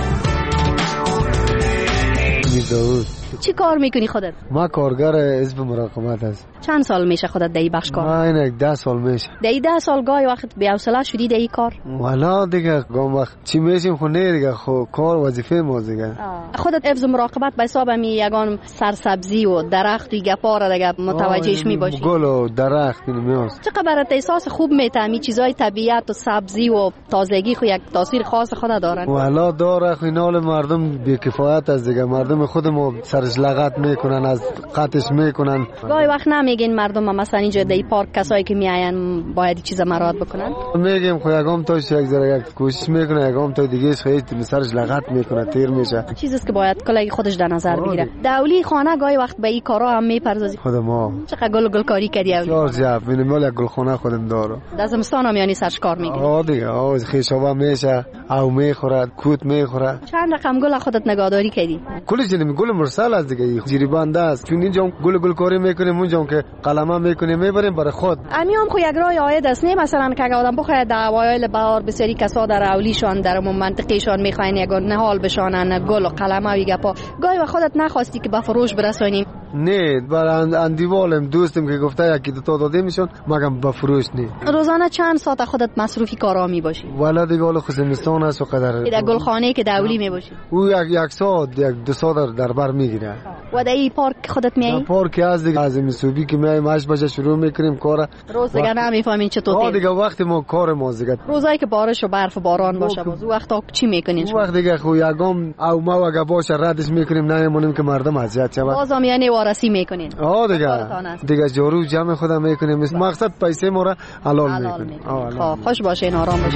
داود چی کار میکنی خودت؟ ما کارگر حزب مراقبت هست. چند سال میشه خودت در این بخش کار؟ ما این 10 سال میشه. در این 10 سال گاهی وقت بی‌حوصله شدی در این کار؟ والا دیگه گام وقت چی میشیم خو نه دیگه خو کار وظیفه ما دیگه. خودت حفظ مراقبت به حساب می یگان سرسبزی و درخت و گپا را دیگه متوجهش میباشی. گل و درخت میاست. چقدر برات احساس خوب میتمی چیزای طبیعت و سبزی و تازگی خو یک تاثیر خاص خود دارن. والا داره خو اینال مردم بی‌کفایت از دیگه مردم خود ما سرش لغت میکنن از قطعش میکنن. گاهی وقت نمیگین مردم مثلا اینجا در پارک کسایی که میاین باید چیزا مراعات بکنن؟ میگیم خو یگام تا یک ذره کوشش میکنه یگام تا دیگه خیلی سرش لغت میکنه تیر میشه. چیزی که باید کلی خودش در نظر بگیره. دولی خانه گاهی وقت به این کارا هم میپردازی. خود ما چقدر گل کاری کردی اولی؟ جاب مینیمال یک گلخانه خودم داره. در زمستان هم یعنی سرش کار میکنی؟ دیگه خیشابه میشه او میخوره کوت میخوره. چند رقم گل خودت نگهداری کردی؟ کلی جنم گل مرسل از دیگه جریبنده است. چون اینجا گل کاری میکنیم اونجا که قلمه میکنیم میبریم برای خود. امیام خو یک راه عاید است نه مثلا که آدم بخواد در اوایل بهار بسیاری کسا در اولیشان در منطقهشان میخواین یک نهال بشانن گل و قلمه و گپا گاهی و خودت نخواستی که به فروش برسونیم؟ نه برای اندیوالم دوستم که گفته یکی دو تا داده میشون مگم به فروش نه. روزانه چند ساعت خودت مصروفی کارا میباشی؟ والا دیگه حال خصمستان است و قدر در گلخانه که دولی میباشی؟ او یک ساعت یک دو ساعت در بر میگیره. و در این پارک خودت میایی؟ پارک از دیگه از میسوبی که میایم 8 بجه شروع میکنیم کار. روز دیگه نمیفهمین چطور دیگه وقت ما کار ما دیگه روزایی که بارش و برف و باران باشه باز وقتا چی میکنین شما؟ وقت دیگه خو یگام او ما اگه باشه ردش میکنیم نمیمونیم که مردم اذیت شود. بازم یعنی وارسی میکنین؟ دیگه جارو جمع خودم میکنیم. مقصد پیسه ما را حلال میکنیم. خوش باشین آرام باشین.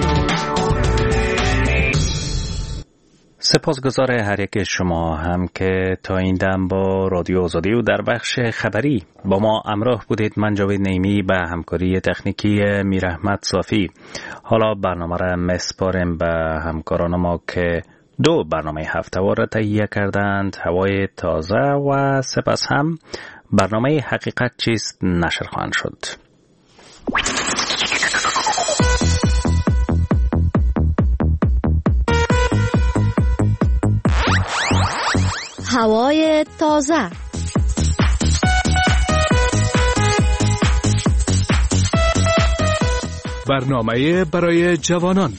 سپاسگزار هر یک شما هم که تا این دم با رادیو آزادی و در بخش خبری با ما همراه بودید. من جاوید نیمی به همکاری تکنیکی میراحمد صافی. حالا برنامه را میسپاریم به همکاران ما که 2 برنامه هفته‌وار را تهیه کردند، هوای تازه و سپس هم برنامه حقیقت چیست نشر خواهند شد. هوای تازه. برنامه برای جوانان.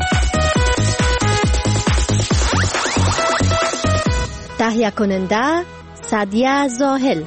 تهیه کننده سعدیه زاهل.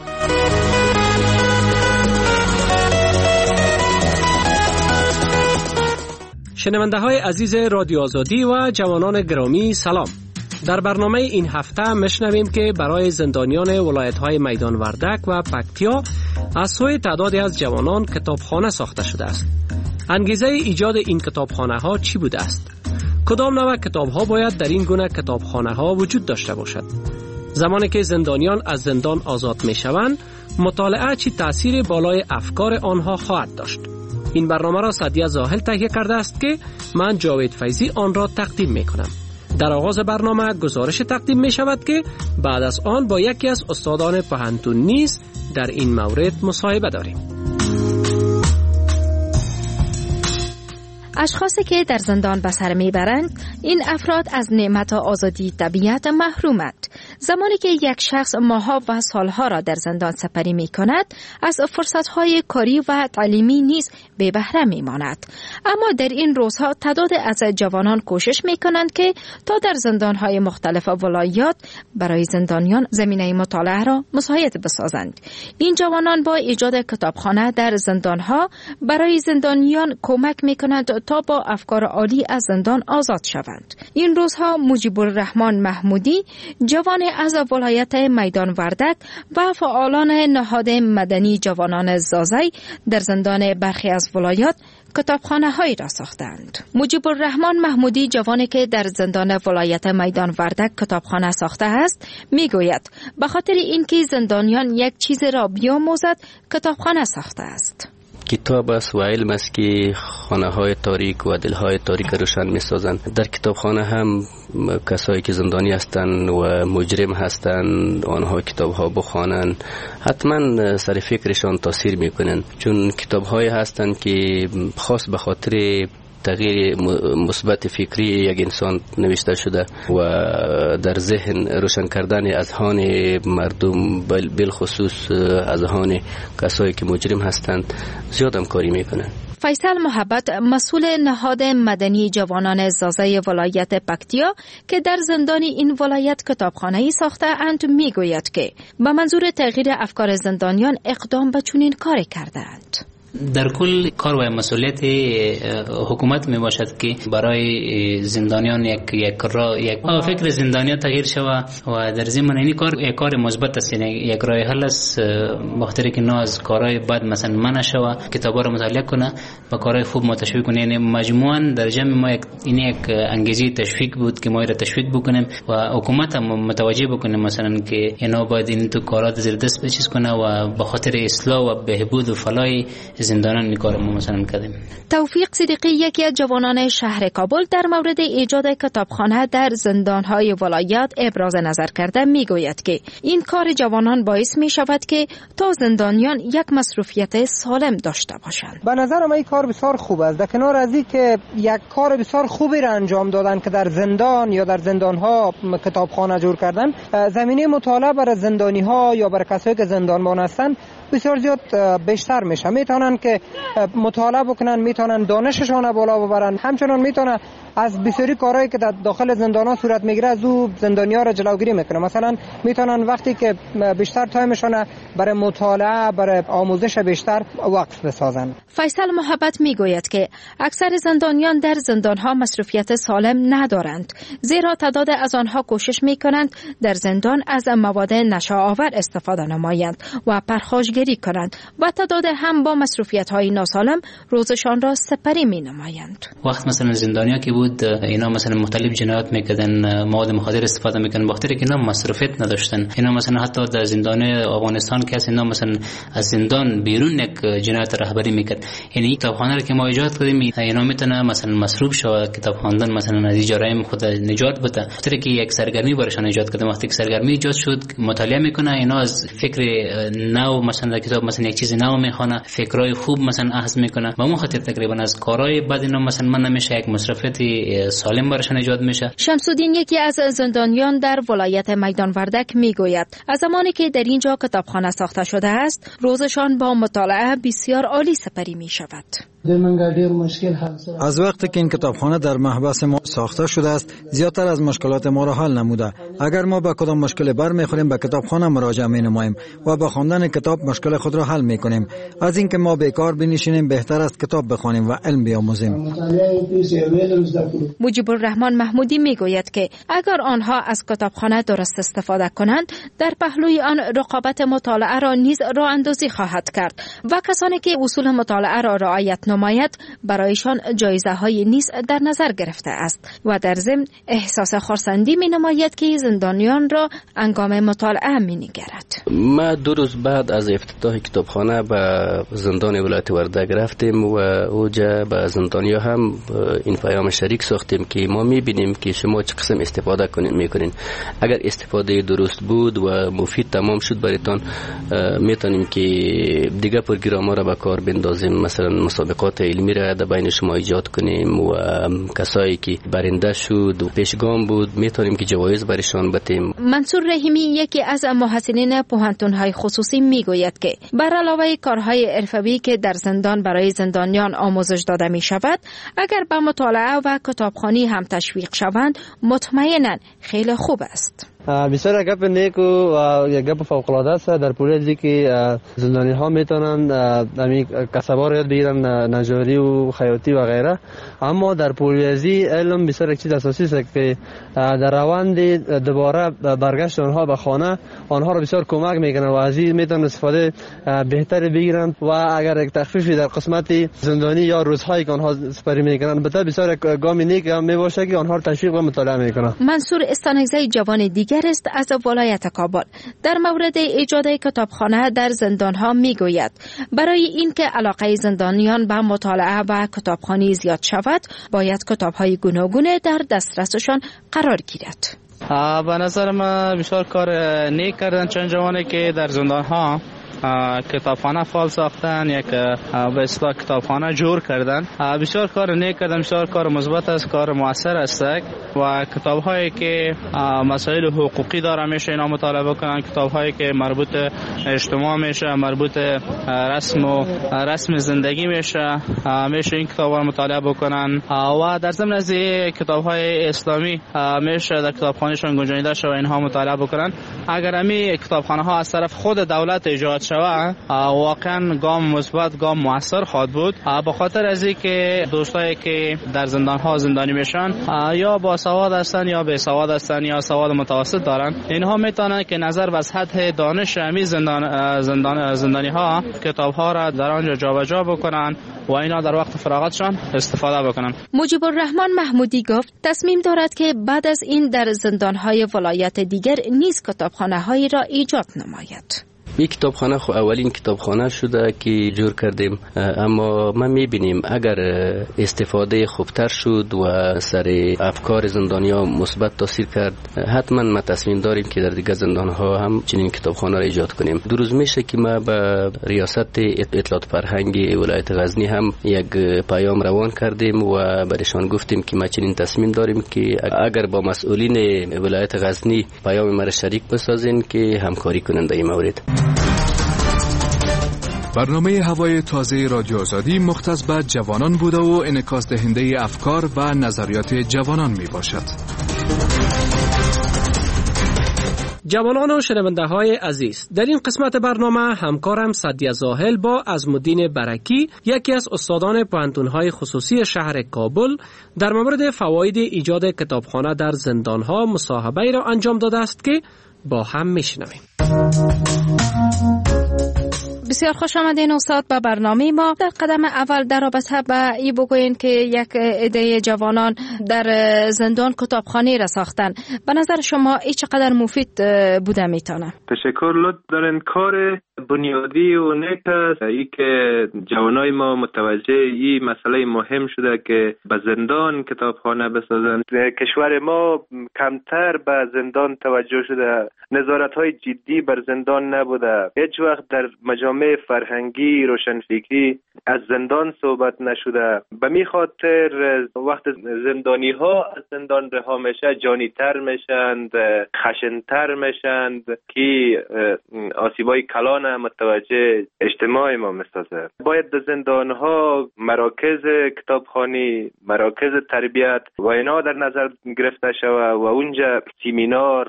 شنونده های عزیز رادیو آزادی و جوانان گرامی سلام. در برنامه این هفته میشنویم که برای زندانیان ولایت‌های میدان وردک و پکتیا از سوی تعدادی از جوانان کتابخانه ساخته شده است. انگیزه ایجاد این کتابخانه‌ها چی بوده است؟ کدام نوع کتاب‌ها باید در این گونه کتابخانه‌ها وجود داشته باشد؟ زمانی که زندانیان از زندان آزاد می‌شوند، مطالعه چه تأثیر بالای افکار آنها خواهد داشت؟ این برنامه را سعدیه زاهل تهیه کرده است که من جاوید فیضی آن را تقدیم می‌کنم. در آغاز برنامه گزارش تقدیم می شود که بعد از آن با یکی از استادان پوهنتون نیز در این مورد مصاحبه داریم. اشخاصی که در زندان به سر میبرند، این افراد از نعمت آزادی طبیعت محرومند. زمانی که یک شخص ماه‌ها و سالها را در زندان سپری می کند، از فرصت‌های کاری و تعلیمی نیز بی بهره می ماند. اما در این روزها تعداد از جوانان کوشش می کنند که تا در زندان‌های مختلف ولایات برای زندانیان زمینه مطالعه را مساعد بسازند. این جوانان با ایجاد کتابخانه در زندان‌ها برای زندانیان کمک می کنند تا با افکار عالی از زندان آزاد شوند. این روزها مجیب الرحمن محمودی، جوان از ولایت میدان وردک و فعالان نهاد مدنی جوانان زازی در زندان برخی از ولایات کتابخانه هایی را ساختند. مجیب الرحمن محمودی، جوانی که در زندان ولایت میدان وردک کتابخانه ساخته است، می گوید به خاطر اینکه زندانیان یک چیز را بیاموزد کتابخانه ساخته است. کتاب است و علم است که خانه های تاریک و دل های تاریک روشن می سازند. در کتابخانه هم کسایی که زندانی هستند و مجرم هستند، آنها کتاب ها بخوانند، حتما سر فکرشان تاثیر می کنند، چون کتاب های هستند که خاص به خاطر تغییر مثبت فکری یک انسان نوشته شده و در ذهن روشن کردن اذهان مردم، بالخصوص اذهان کسایی که مجرم هستند، زیاد هم کاری میکنند. فیصل محبت، مسئول نهاد مدنی جوانان زازی ولایت پکتیا که در زندان این ولایت کتابخانه‌ای ساخته اند، میگوید که به منظور تغییر افکار زندانیان اقدام به چنین کاری کردند. در کل کار و مسئولیت حکومت می باشد که برای زندانیان یک فکر زندانیان تغییر شود و در ضمن این کار مثبت است، یعنی یک راه حل است، بخاطر که نه از کارهای بد مثلا منع شود، کتابا را مطالعه کنه و کارهای خوب ما تشویق کنه. یعنی مجموعاً در جمع ما یک انگیزه تشویق بود که ما را تشویق بکنیم و حکومت هم متوجه بکنه مثلا که اینا باید این تو کارات زیر دست بچیز کنه و به خاطر اصلاح و بهبود و فلاح زندانیان این کار ما مثلا کردیم. توفیق صدیقی یکی از جوانان شهر کابل در مورد ایجاد کتابخانه در زندانهای ولایت ابراز نظر کرده میگوید که این کار جوانان باعث می شود که تا زندانیان یک مصروفیت سالم داشته باشند. به نظر من این کار بسیار خوب است. در کنار از این که یک کار بسیار خوبی را انجام دادن که در زندان یا در زندانها کتابخانه جور کردن، زمینه مطالعه برای زندانی‌ها یا برای کسایی که زندانبان هستند بسیار زیاد بیشتر میشه. میتونن که مطالعه بکنن، میتونن دانششان بالا ببرن، همچنان میتونن از بسیاری کارهایی که در داخل زندان‌ها صورت میگیره از او زندانی‌ها را جلوگیری میکنه. مثلا میتونن وقتی که بیشتر تایمشون برای مطالعه، برای آموزش بیشتر وقت بسازن. فیصل محبت میگوید که اکثر زندانیان در زندان‌ها مصروفیت سالم ندارند، زیرا تعداد از آنها کوشش میکنند در زندان از مواد نشه‌آور استفاده نمایند و پرخاشگری کنند و تعداد هم با مصروفیت‌های ناسالم روزشان را سپری می‌نمایند. وقت مثلا زندانیا که بود اینا مثلا مختلف جنایات میکردن، مواد مخدر استفاده میکنن، بخاطر که اینا مصروفیت نداشتن. اینا مثلا حتی در زندان افغانستان که اینا مثلا از زندان بیرون یک جنایت رهبری میکرد. یعنی کتابخانه رو که ما ایجاد کردیم اینا میتونه مثلا مصروف شود، کتاب خواندن مثلا از جرایم خود نجات بده. بخاطر که یک سرگرمی براشون ایجاد کردیم. وقتی که سرگرمی ایجاد شد مطالعه میکنه، اینا از فکر نو مثلا کتاب مثلا یک چیز نو میخونه، فکرای خوب مثلا اخذ میکنه. با اون خاطر تقریبا از کارهای بد اینا مثلا من نمیشه یک مصرفیت سالم براشون ایجاد میشه. شمس‌الدین یکی از زندانیان در ولایت میدان وردک میگوید از زمانی که در اینجا کتابخانه ساخته شده است روزشان با مطالعه بسیار عالی سپری می شود. از وقتی که این کتابخانه در محبس ما ساخته شده است زیادتر از مشکلات ما را حل نموده. اگر ما به کدام مشکل بر میخوریم به کتابخانه مراجعه می نماییم و با خواندن کتاب مشکل خود را حل می کنیم. از اینکه ما بیکار بنشینیم بهتر است کتاب بخوانیم و علم بیاموزیم. مجیب الرحمن محمودی میگوید که اگر آنها از کتابخانه درست استفاده کنند در پهلوی آن رقابت مطالعه را نیز راه اندازی خواهد کرد و کسانی که اصول مطالعه را رعایت نماید برایشان جایزه های نیز در نظر گرفته است و در ضمن احساس خرسندی می نماید که زندانیان را هنگام مطالعه می نگرد. ما 2 روز بعد از افتتاح کتابخانه به زندان ولایت وردک رفتیم و اوجا به زندانیا هم این پیام شریک ساختیم که ما می بینیم که شما چه قسم استفاده میکنین. اگر استفاده درست بود و مفید تمام شد برایتان میتونیم که دیگه پروگرام را به کار بندازیم، مثلا مسابقات علمی را در بین شما ایجاد کنیم و کسایی که برنده شد و پیشگام بود میتونیم که جوایز برایشان بدیم. منصور رحیمی یکی از محسنین پوهنتون‌های خصوصی میگوید که بر علاوه کارهای حرفه‌ای که در زندان برای زندانیان آموزش داده می شود، اگر به مطالعه و کتابخوانی هم تشویق شوند مطمئناً خیلی خوب است. بسیار گپ نیک و یک گپ فوق العاده است در پولیس که زندانی ها میتونن همین کسب‌ها را یاد بگیرن، نجاری و خیاطی و غیره. اما در پولیسی علم بسیار یک چیز اساسی است که در روند دوباره برگشت آنها به خانه آنها را بسیار کمک میکنه و از این میتونن استفاده بهتری بگیرن و اگر یک تخفیفی در قسمت زندانی یا روزهایی که آنها سپری میکنن بسیار یک گام نیک میباشه که آنها را تشویق و مطالعه میکنه. منصور استانگزی جوان دیگر است از ولایت کابل در مورد ایجاد کتابخانه در زندانها میگوید برای اینکه علاقه زندانیان به مطالعه و کتابخوانی زیاد شود باید کتاب‌های گوناگون در دسترسشان قرار گیرد. به نظر من بسیار کار نیک کردن چند جوانی که در زندانها کتابخانه فعال ساختن، یک به اصطلاح کتابخانه جور کردن. بسیار کار نیک کردن، بسیار کار مثبت است، کار موثر است و کتاب‌هایی که مسائل حقوقی داره میشه اینا مطالعه بکنن، کتاب‌هایی که مربوط اجتماع میشه، مربوط رسم زندگی میشه این کتاب‌ها رو مطالعه بکنن و در ضمن از کتاب‌های اسلامی میشه در کتابخانه‌شون گنجانیده شده اینها مطالعه بکنن. اگر همین کتابخانه‌ها از طرف خود دولت ایجاد شود واقعا گام مثبت، گام موثر خواهد بود. به خاطر از اینکه دوستایی که در زندان‌ها زندانی میشن یا با سواد هستن یا بی سواد هستن یا سواد متوسط دارن، اینها میتونن که نظر به سطح دانش همین زندانی‌ها کتاب‌ها را در آنجا جابجا بکنن و اینا در وقت فراغتشان استفاده بکنن. مجیب الرحمن محمودی گفت تصمیم دارد که بعد از این در زندان‌های ولایت دیگر نیز کتابخانه‌هایی را ایجاد نماید. این کتابخانه خو اولین کتابخانه شده که جور کردیم، اما ما میبینیم اگر استفاده خوبتر شد و سر افکار زندانیا مثبت تاثیر کرد، حتما ما تصمیم داریم که در دیگه زندانها هم چنین کتابخانه را ایجاد کنیم. دو روز میشه که ما به ریاست اطلاعات فرهنگی ولایت غزنی هم یک پیام روان کردیم و برشان گفتیم که ما چنین تصمیم داریم که اگر با مسئولین ولایت غزنی پیام ما را شریک بسازین که همکاری کنند در این مورد. برنامه هوای تازه رادیو آزادی مختص به جوانان بوده و انعکاس دهنده افکار و نظریات جوانان می باشد. جوانان و شنونده های عزیز، در این قسمت برنامه همکارم سعدیه زاهل با عزم‌الدین برکی، یکی از استادان پوهنتون‌های خصوصی شهر کابل، در مورد فواید ایجاد کتابخانه در زندان‌ها مصاحبه‌ای را انجام داده است که با هم میشنویم. بسیار خوش آمدین استاد به برنامه ما. در قدم اول در رابطه به این بگوین که یک عده جوانان در زندان کتابخانه را ساختن، به نظر شما این چقدر مفید بوده میتونه؟ تشکر. لطف دارین. کار بنیادی و نیک است ای که جوانای ما متوجه این مسئله مهم شده که به زندان کتابخانه بسازن. کشور ما کمتر به زندان توجه شده، نظارت‌های جدی بر زندان نبوده، هیچ وقت در مجامع فرهنگی روشنفکری از زندان صحبت نشده. به می خاطر وقت زندانی ها از زندان رها میشه جانی تر میشند، خشنتر میشند که آسیبای کلان متوجه اجتماع ما میسازه. باید در زندان ها مراکز کتابخوانی، مراکز تربیت و اینا در نظر گرفته شود و اونجا سیمینار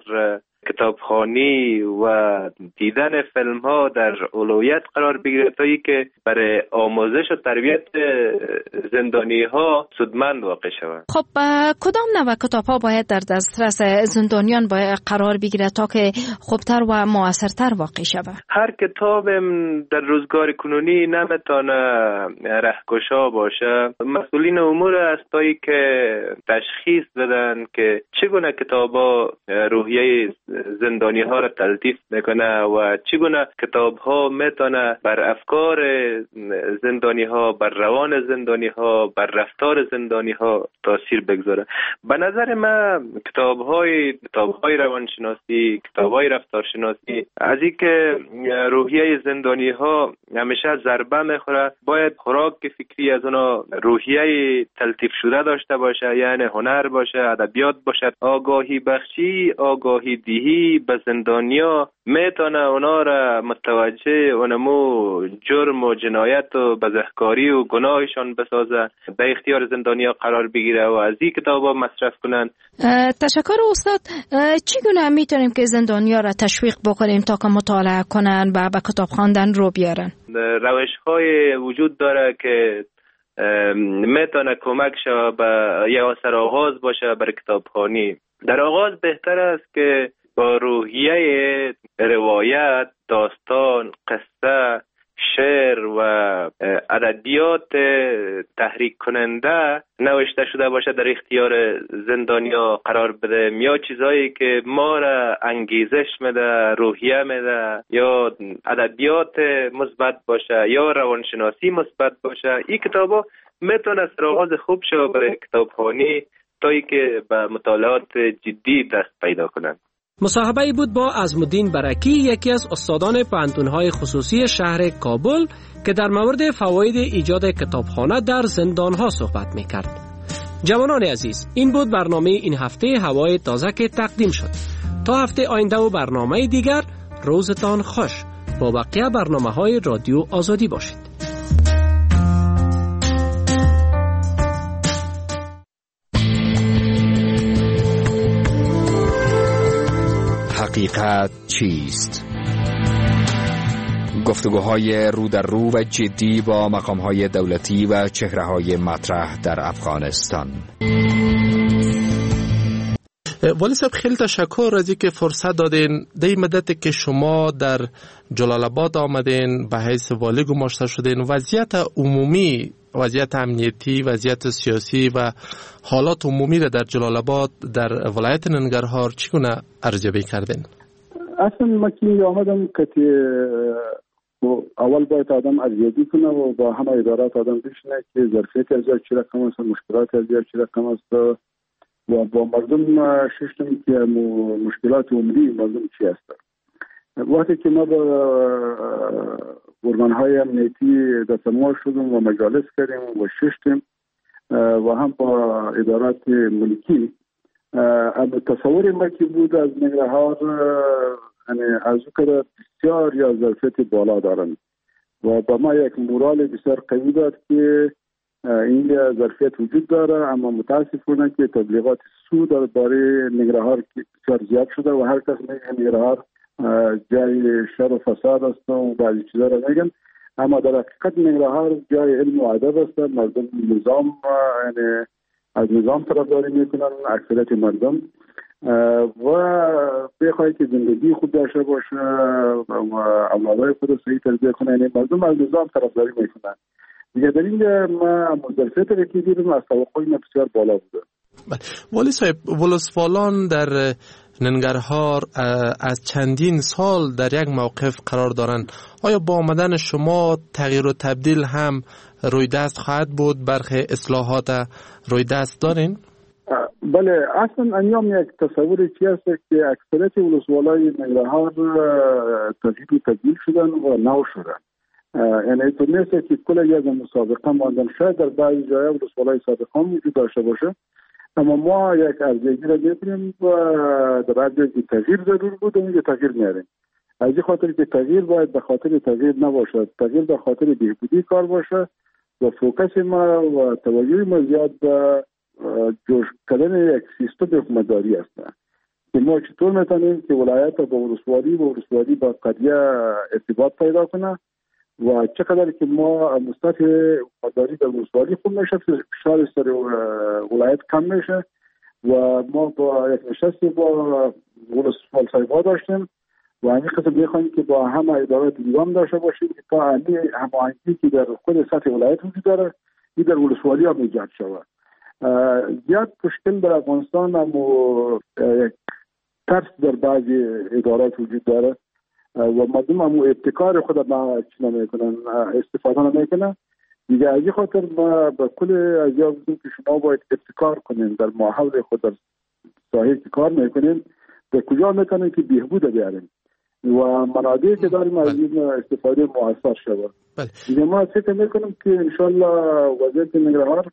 کتابخوانی و دیدن فیلم ها در اولویت قرار بگیره تا ای که برای آموزش و تربیت زندانی ها سودمند واقع شود. خب کدام نوع کتاب ها باید در دسترس زندانیان باید قرار بگیره تا که خوبتر و موثرتر واقع شود؟ هر کتاب در روزگار کنونی نمیتونه رهکشا باشه. مسئولین امور است تا ای که تشخیص بدن که چگونه کتابا روحیه زندانی ها را تلطیف میکنه و چگونه کتاب ها میتونه بر افکار زندانی ها، بر روان زندانی ها، بر رفتار زندانی ها تاثیر بگذاره. به نظر من کتاب های روانشناسی، کتاب های رفتارشناسی از این که روحیه زندانی ها همیشه ضربه میخوره، باید خوراک فکری از اونا روحیه تلطیف شده داشته باشه، یعنی هنر باشه، ادبیات باشه، آگاهی بخشی، آگاهی دیهی به زندانیا میتونه اونا را متوجه اونمو جرم و جنایت و بدهکاری و گناهشان بسازه، به اختیار زندانیا قرار بگیره و از این کتابا مصرف کنن. تشکر استاد. چگونه میتونیم که زندانیا را تشویق بکنیم تا که مطالعه کنن و به کتاب خواندن رو بیارن؟ روش های وجود داره که میتونه کمک شوه به یا سرآغاز باشه برای کتابخوانی. در آغاز بهتر است که با روحیه روایت، داستان، قصه، شعر و ادبیات تحریک کننده نوشته شده باشه در اختیار زندانیا قرار بده، یا چیزایی که ما را انگیزش میده، روحیه میده، یا ادبیات مثبت باشه یا روانشناسی مثبت باشه. این کتابا میتونه سرآغاز خوب شه برای کتابخوانی تا ای که به مطالعات جدی دست پیدا کنند. مصاحبه‌ای بود با عزم‌الدین برکی، یکی از استادان پوهنتون‌های خصوصی شهر کابل که در مورد فواید ایجاد کتابخانه در زندان‌ها صحبت می‌کرد. جوانان عزیز، این بود برنامه این هفته هوای تازه که تقدیم شد. تا هفته آینده و برنامه دیگر، روزتان خوش. با بقیه برنامه‌های رادیو آزادی باشید. حقیقت چیست؟ گفتگوهای رو در رو و جدی با مقامهای دولتی و چهره‌های مطرح در افغانستان. والی صاحب، خیلی تشکر از اینکه فرصت دادین. در این مدت که شما در جلال آباد آمدین به حیث والی گماشته شدین، وضعیت عمومی، وضعیت امنیتی، وضعیت سیاسی و حالات عمومی را در جلال آباد در ولایت ننگرهار چگونه ارزیابی کردین؟ اصلا ما که آمدم که اول باید آدم ارزیابی کنه و با همه ادارات آدم بشینه که ظرفیت ارزیابی چی رقم است، مشکلات ارزیابی چی رقم است و با مردم ششتم که مشکلات عمری مردم چی است. وقتی که ما با ارگان‌های امنیتی دستمال شدیم و مجالس کردیم و ششتیم و هم با ادارات ملکی، اما تصور ما که بود از نگرهار از او بسیار یا ظرفیت بالا دارند و با ما یک مورال بسیار قوی داد که این ظرفیت وجود داره، اما متاسفانه که تبلیغات سو درباره نگرهار بسیار زیاد شده و هر کس میگه نگرهار جای شر و فساد است و بعضی چیزا را میگن، اما در حقیقت نگرهار جای علم و ادب است. مردم نظام یعنی از نظام طرفداری میکنن اکثریت مردم و بخوای که زندگی خوب داشته باشه و اولادای خود صحیح تربیت کنه، یعنی مردم از نظام طرفداری میکنن دیگه. در اینجا ما مدرسیت رو که دیدیم از توقعی ما بسیار بالا بوده. ولی صاحب ولسوالان در ننگرهار از چندین سال در یک موقف قرار دارند. آیا با آمدن شما تغییر و تبدیل هم روی دست خواهد بود؟ برخی اصلاحات روی دست دارین؟ بله، اصلا انیام یک تصوری چی است که اکثریت ولسوالای ننگرهار تغییر و تبدیل شدن و نو شدن. یعنی تو نیست که کل یک مسابقه ماندن، شاید در بعضی جای ولسوالای سابقه وجود داشته باشه، اما ما یک ارزیابی را می‌کنیم و در حد که تغییر ضرور بود و تغییر میاریم. از این خاطر که تغییر باید به خاطر تغییر نباشد، تغییر به خاطر بهبودی کار باشه و فوکس ما و توجه ما زیاد به جوش کردن یک سیستم حکومتداری است که ما چطور میتونیم که ولایت با ولسوالی با قریه ارتباط پیدا کنه و چقدر که ما مستطع حکومتداری در ولسوالی خوب میشه، فشار سر ولایت کم میشه و ما با یک نشستی با ولسوال صاحبا داشتیم و همین قسم میخوایم که با همه ادارات دیگه داشته باشیم که تا هماهنگی که در خود سطح ولایت وجود داره این در ولسوالی هم ایجاد شود. زیاد مشکل در افغانستان اما ترس در بعضی ادارات وجود داره و مردم هم ابتکار خود ما چی نمیکنن، استفاده نمیکنن دیگه. از این خاطر ما به کل از یاد بودیم که شما باید ابتکار کنین در ماحول خود، در ساحه که کار میکنین در کجا میتونین که بهبود بیارین و منابعی که داریم از این استفاده موثر شود. دیگه ما فکر میکنم که انشالله وضعیت ننگرهار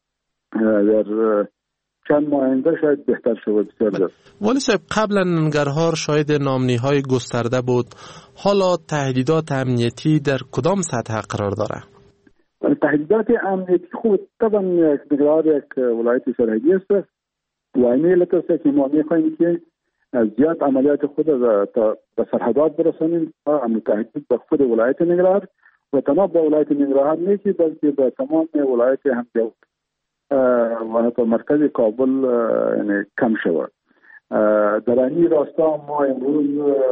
در چند ماه آینده شاید بهتر شود. بسیار ولی صاحب قبلا ننگرهار شاهد نامنی‌های گسترده بود، حالا تهدیدات امنیتی در کدام سطح قرار داره؟ تهدیدات امنیتی خود طبعا ننگرهار یک ولایت سرحدی است و این علت است که ما می‌خواهیم که زیاد عملیات خود به سرحدات برسانیم، اما تهدید به خود ولایت ننگرهار و تنها به ولایت ننگرهار نیست بلکه به تمام ولایت همجو و حتی مرکز کابل یعنی کم شود. در این راستا ما امروز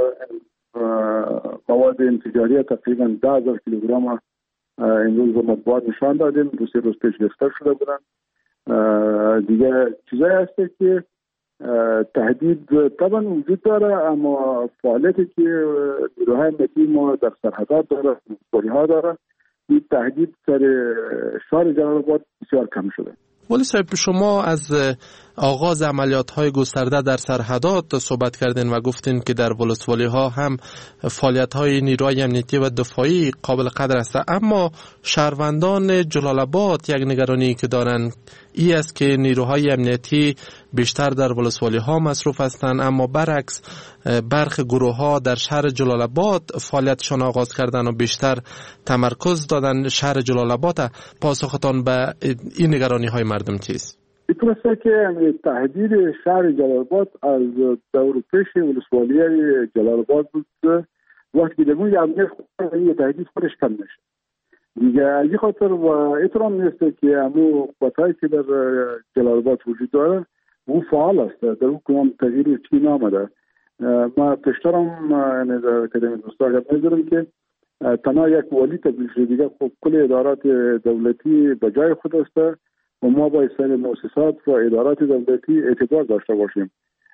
مواد تجاری تقریبا 10,000 کیلوگرم امروز به مطبوعات نشان دادیم، 2-3 روز پیش گرفته شده بودن. دیگه چیزایی هست که تهدید طبعا وجود داره، اما فعالیتی که نیروهای امنیتی ما در سرحدات داره، ها داره، این تهدید سر شهر جلال آباد بسیار کم شده. ولی صاحب شما از آغاز عملیات‌های گسترده در سرحدات صحبت کردین و گفتین که در ولسوالی‌ها هم فعالیت‌های نیروهای امنیتی و دفاعی قابل قدر است، اما شهروندان جلال آباد یک نگرانی که دارند این است که نیروهای امنیتی بیشتر در ولسوالی‌ها مصروف هستند، اما برعکس برخی گروه‌ها در شهر جلال آباد فعالیتشان آغاز کردن و بیشتر تمرکز دادن شهر جلال آباد. پاسختان به این نگرانی‌های مردم چیست؟ این است که تهدید شهر جلال آباد از دور پیش ولسوالی جلال آباد بود، وقتی که در امنیت خود تهدید خودش کم نشه دیگه. از این خاطر و احترام نیست که همون قوتایی که در جلال آباد وجود داره او فعال است، در اون کدام تغییر چی نامده. ما پیشترم در اکادمی دوستان می‌ذارم که تنها یک والی تبدیل شده دیگه. خب کل ادارات دولتی به جای خود است و ما باید سر مؤسسات و ادارات دولتی اعتبار داشته باشیم.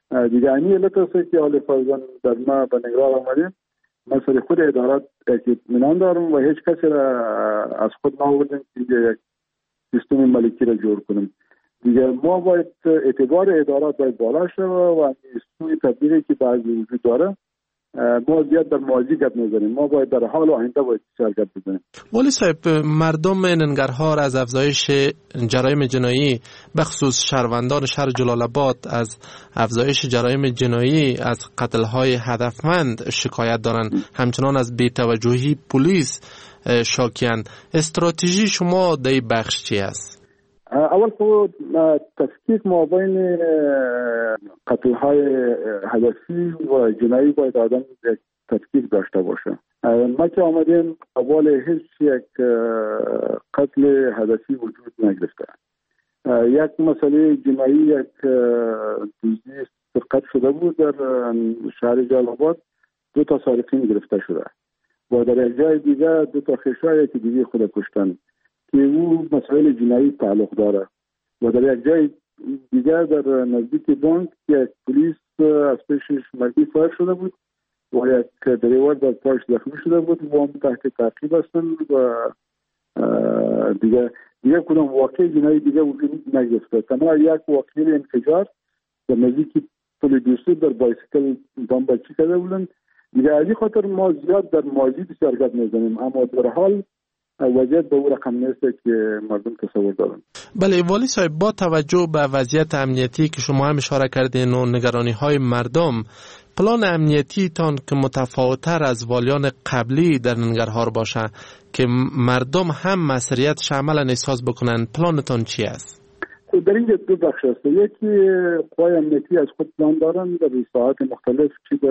دیگه این علت است که حال فرزن در ما به نگران آمدیم. مثلا خود ادارات اطمینان دارم و هیچ کسی را از خود نآوردیم که یک سیستم ملکی را جور کنیم. دیگه ما باید اعتبار ادارات باید بالا شد و سوی تبدیلی که بعضی وجود داره ما زیاد در ماضی گپ نزنیم. ما باید در حال و آینده باید بسیار گپ بزنیم. والی صاحب، مردم ننگرهار از افزایش جرایم جنایی به خصوص شهروندان شهر جلال آباد از افزایش جرایم جنایی از قتل‌های هدفمند شکایت دارند. همچنان از بی‌توجهی پلیس شاکیند. استراتژی شما در این بخش چی است؟ اول خود تفکیک مابین قتل‌های هدفی و جنایی باید آدم یک تفکیک داشته باشه. ما که آمدیم اول هیچ یک قتل هدفی وجود نگرفته. یک مسئله جنایی، یک دزدی سرقت شده بود در شهر جلال آباد، 2 تا سارقین گرفته شده و در یک جای دیگه 2 تا خشای که دیگه خود کشتن که او مسائل جنایی تعلق داره و در یک جای دیگر در نزدیک بانک یک پلیس از پیشش مردی فایر شده بود و یک دریور در پایش زخمی شده بود و هم تحت تعقیب هستن و دیگه کدام واقع جنایی دیگه وجود نگرفته. تنها یک واقع انفجار در نزدیک پل دوستی در بایسیکل بمبارچی کرده بودن. دیگه از این خاطر ما زیاد در ماضی بسیار گپ نزنیم، اما در حال وضعیت به او رقم نیست که مردم تصور دارن. بله والی صاحب، با توجه به وضعیت امنیتی که شما هم اشاره کردین و نگرانی های مردم، پلان امنیتی تان که متفاوت‌تر از والیان قبلی در ننگرهار باشه که مردم هم مسئولیت عملا احساس بکنن، پلانتان چی است؟ در اینجا 2 بخش است. یکی قوای امنیتی از خود پلان دارن در ساحات مختلف، چی در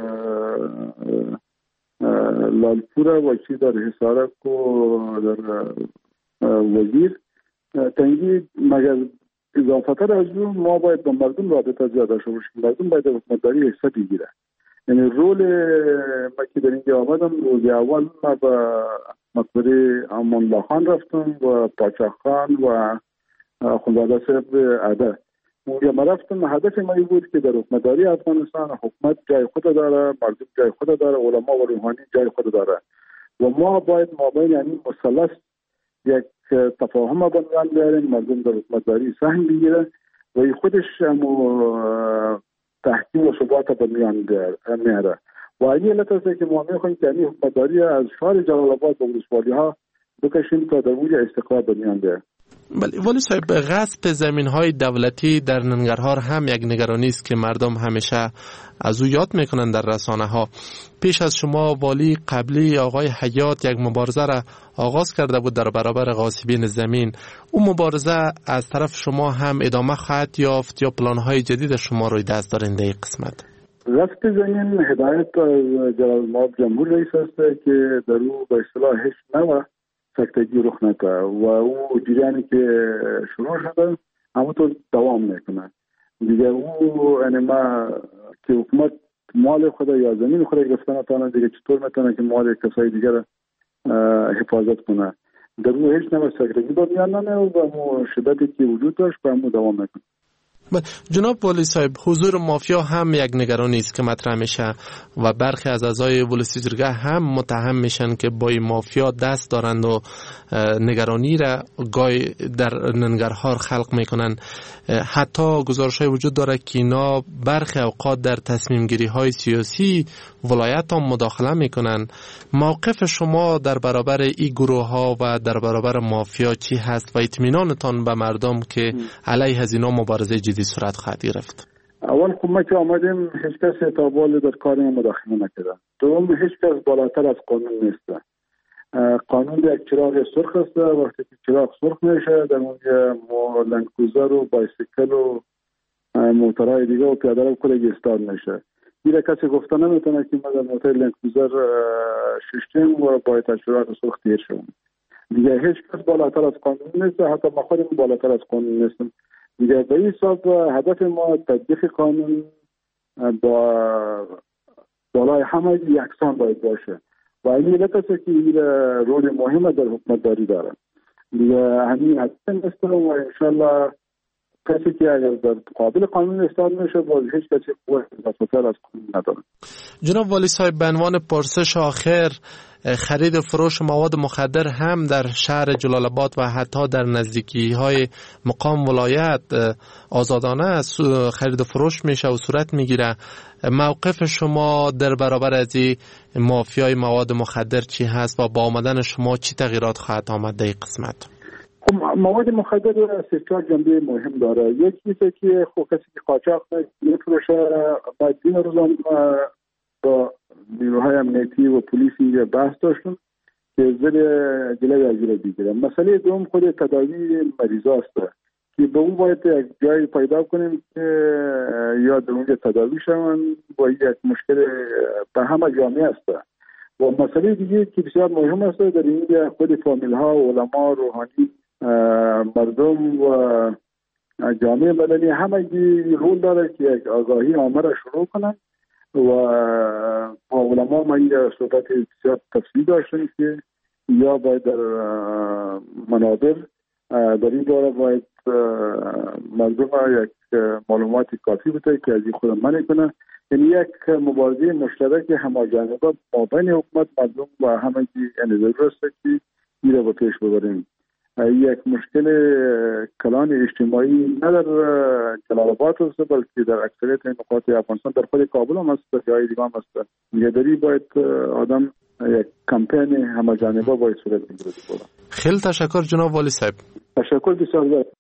لالپور و چی در حصارک و در وزیر تنگی. مگر اضافتر از اون ما باید با مردم رابطه زیاد داشته باشیم. مردم باید حکومتداری حصه بگیره. یعنی رول ما که در اینجا آمدم، روز اول ما به مقبره امان الله خان رفتم و پاچا خان و خانواده صاحب عده. اونجا ما رفتم، هدف ما این بود که در حکومتداری افغانستان حکومت جای خود داره، مردم جای خود داره، علما و روحانی جای خود داره و ما باید مابین یعنی مثلث یک تفاهم بنیان بیاریم، مردم در حکومتداری سهم بگیره و این خودش تحکیم و ثبات بنیان میاره. و این علت است که ما میخوایم که این حکومتداری از شهر جلال آباد به ولسوالی ها بکشیم تا در اوج استقرار بنیان بیاره. ولی صاحب، غصب زمین‌های دولتی در ننگرهار هم یک نگرانی است که مردم همیشه از او یاد میکنن در رسانه‌ها. پیش از شما والی قبلی آقای حیات یک مبارزه را آغاز کرده بود در برابر غاصبین زمین. او مبارزه از طرف شما هم ادامه خواهد یافت یا پلان‌های جدید شما روی دست دارند در این قسمت؟ غصب زمین هدایت از جلال آباد جمهور رئیس است که در او به اصطلاح هیچ نوع سکتگی رخ نده و او جریانی که شروع شده همونطور دوام میکنه. دیگه او یعنی ما که حکومت مال خود یا زمین خود گرفته نتونه، دیگه چطور میتونه که مال کسای دیگر حفاظت کنه؟ در او هیچ نوع سکتگی بنیان نمیاد و شدتی که وجود داشت به همون دوام میکنه. جناب والی صاحب، حضور مافیا هم یک نگرانی است که مطرح میشه و برخی از اعضای ولسی جرگه هم متهم میشن که با این مافیا دست دارند و نگرانی را گاهی در ننگرهار خلق میکنن. حتی گزارش‌های وجود داره که اینا برخی اوقات در تصمیم گیری های سیاسی ولایت هم مداخله میکنن. موقف شما در برابر این گروه ها و در برابر مافیا چی هست و اطمینانتان به مردم که علیه از اینا مبارزه جدی صورت خواهد گرفت؟ اول خب ما که آمدیم هیچ کس تا بالا در کار ما مداخله نکرده. دوم هیچ کس بالاتر از قانون نیست. قانون یک چراغ سرخ است، وقتی که چراغ سرخ میشه در اونجا لندکروزر و بایسیکل و موتورهای دیگه و پیاده رو کلی استارت میشه. دیگه کسی گفته نمیتونه که ما در موتور لندکروزر ششتیم و باید چراغ سرخ تیر شوم. دیگه هیچ کس بالاتر از قانون نیست، حتی ما خودمون بالاتر از قانون نیستیم. دیگه به این حساب هدف ما تطبیق قانون با بالای همه یکسان باید باشه و این علت است که این رول مهم در حکومتداری داره. دیگه همین هدف است و انشالله کسی که اگر در قابل قانون استاد میشه باز هیچ کسی قوت دستگیر از قانون نداره. جناب والی صاحب، به عنوان پرسش آخر، خرید و فروش مواد مخدر هم در شهر جلال آباد و حتی در نزدیکی های مقام ولایت آزادانه خرید و فروش میشه و صورت میگیره. موقف شما در برابر از این مافیای مواد مخدر چی هست و با آمدن شما چی تغییرات خواهد آمد در این قسمت؟ مواد مخدر سه چهار جنبه مهم داره. یکی که کسی که قاچاق میفروشه باید این روز با نیروهای امنیتی و پلیسی بحث داشتن که جلوی از این بگیرن. مسئله دوم خود تداوی مریضا است که به اون باید یک جایی پیدا کنیم که یا در اونجا تداوی شوند با یک مشکل به همه جامعه است. و مسئله دیگه که بسیار مهم است در اینجا خود فامیل ها، علما، روحانی، مردم و جامعه مدنی همه رول داره که یک آگاهی عامه را شروع کنند و با علما ما این صحبت بسیار تفصیلی داشتیم که یا باید در منابر در این دوره باید مردم یک معلوماتی کافی بده که از این خود منع کنه. یعنی یک مبارزه مشترک هماجانبه ما بین حکومت، مردم و همه یعنی ضرور است که این را به پیش ببریم. یک مشکل کلان اجتماعی نه در جلال آباد است بلکه در اکثریت نقاط افغانستان، در خود کابل هم است، در جای دیگه هم است. نگهداری باید آدم یک کمپین همه‌جانبه باید صورت بگیرد. خیلی تشکر جناب والی صاحب. تشکر بسیار.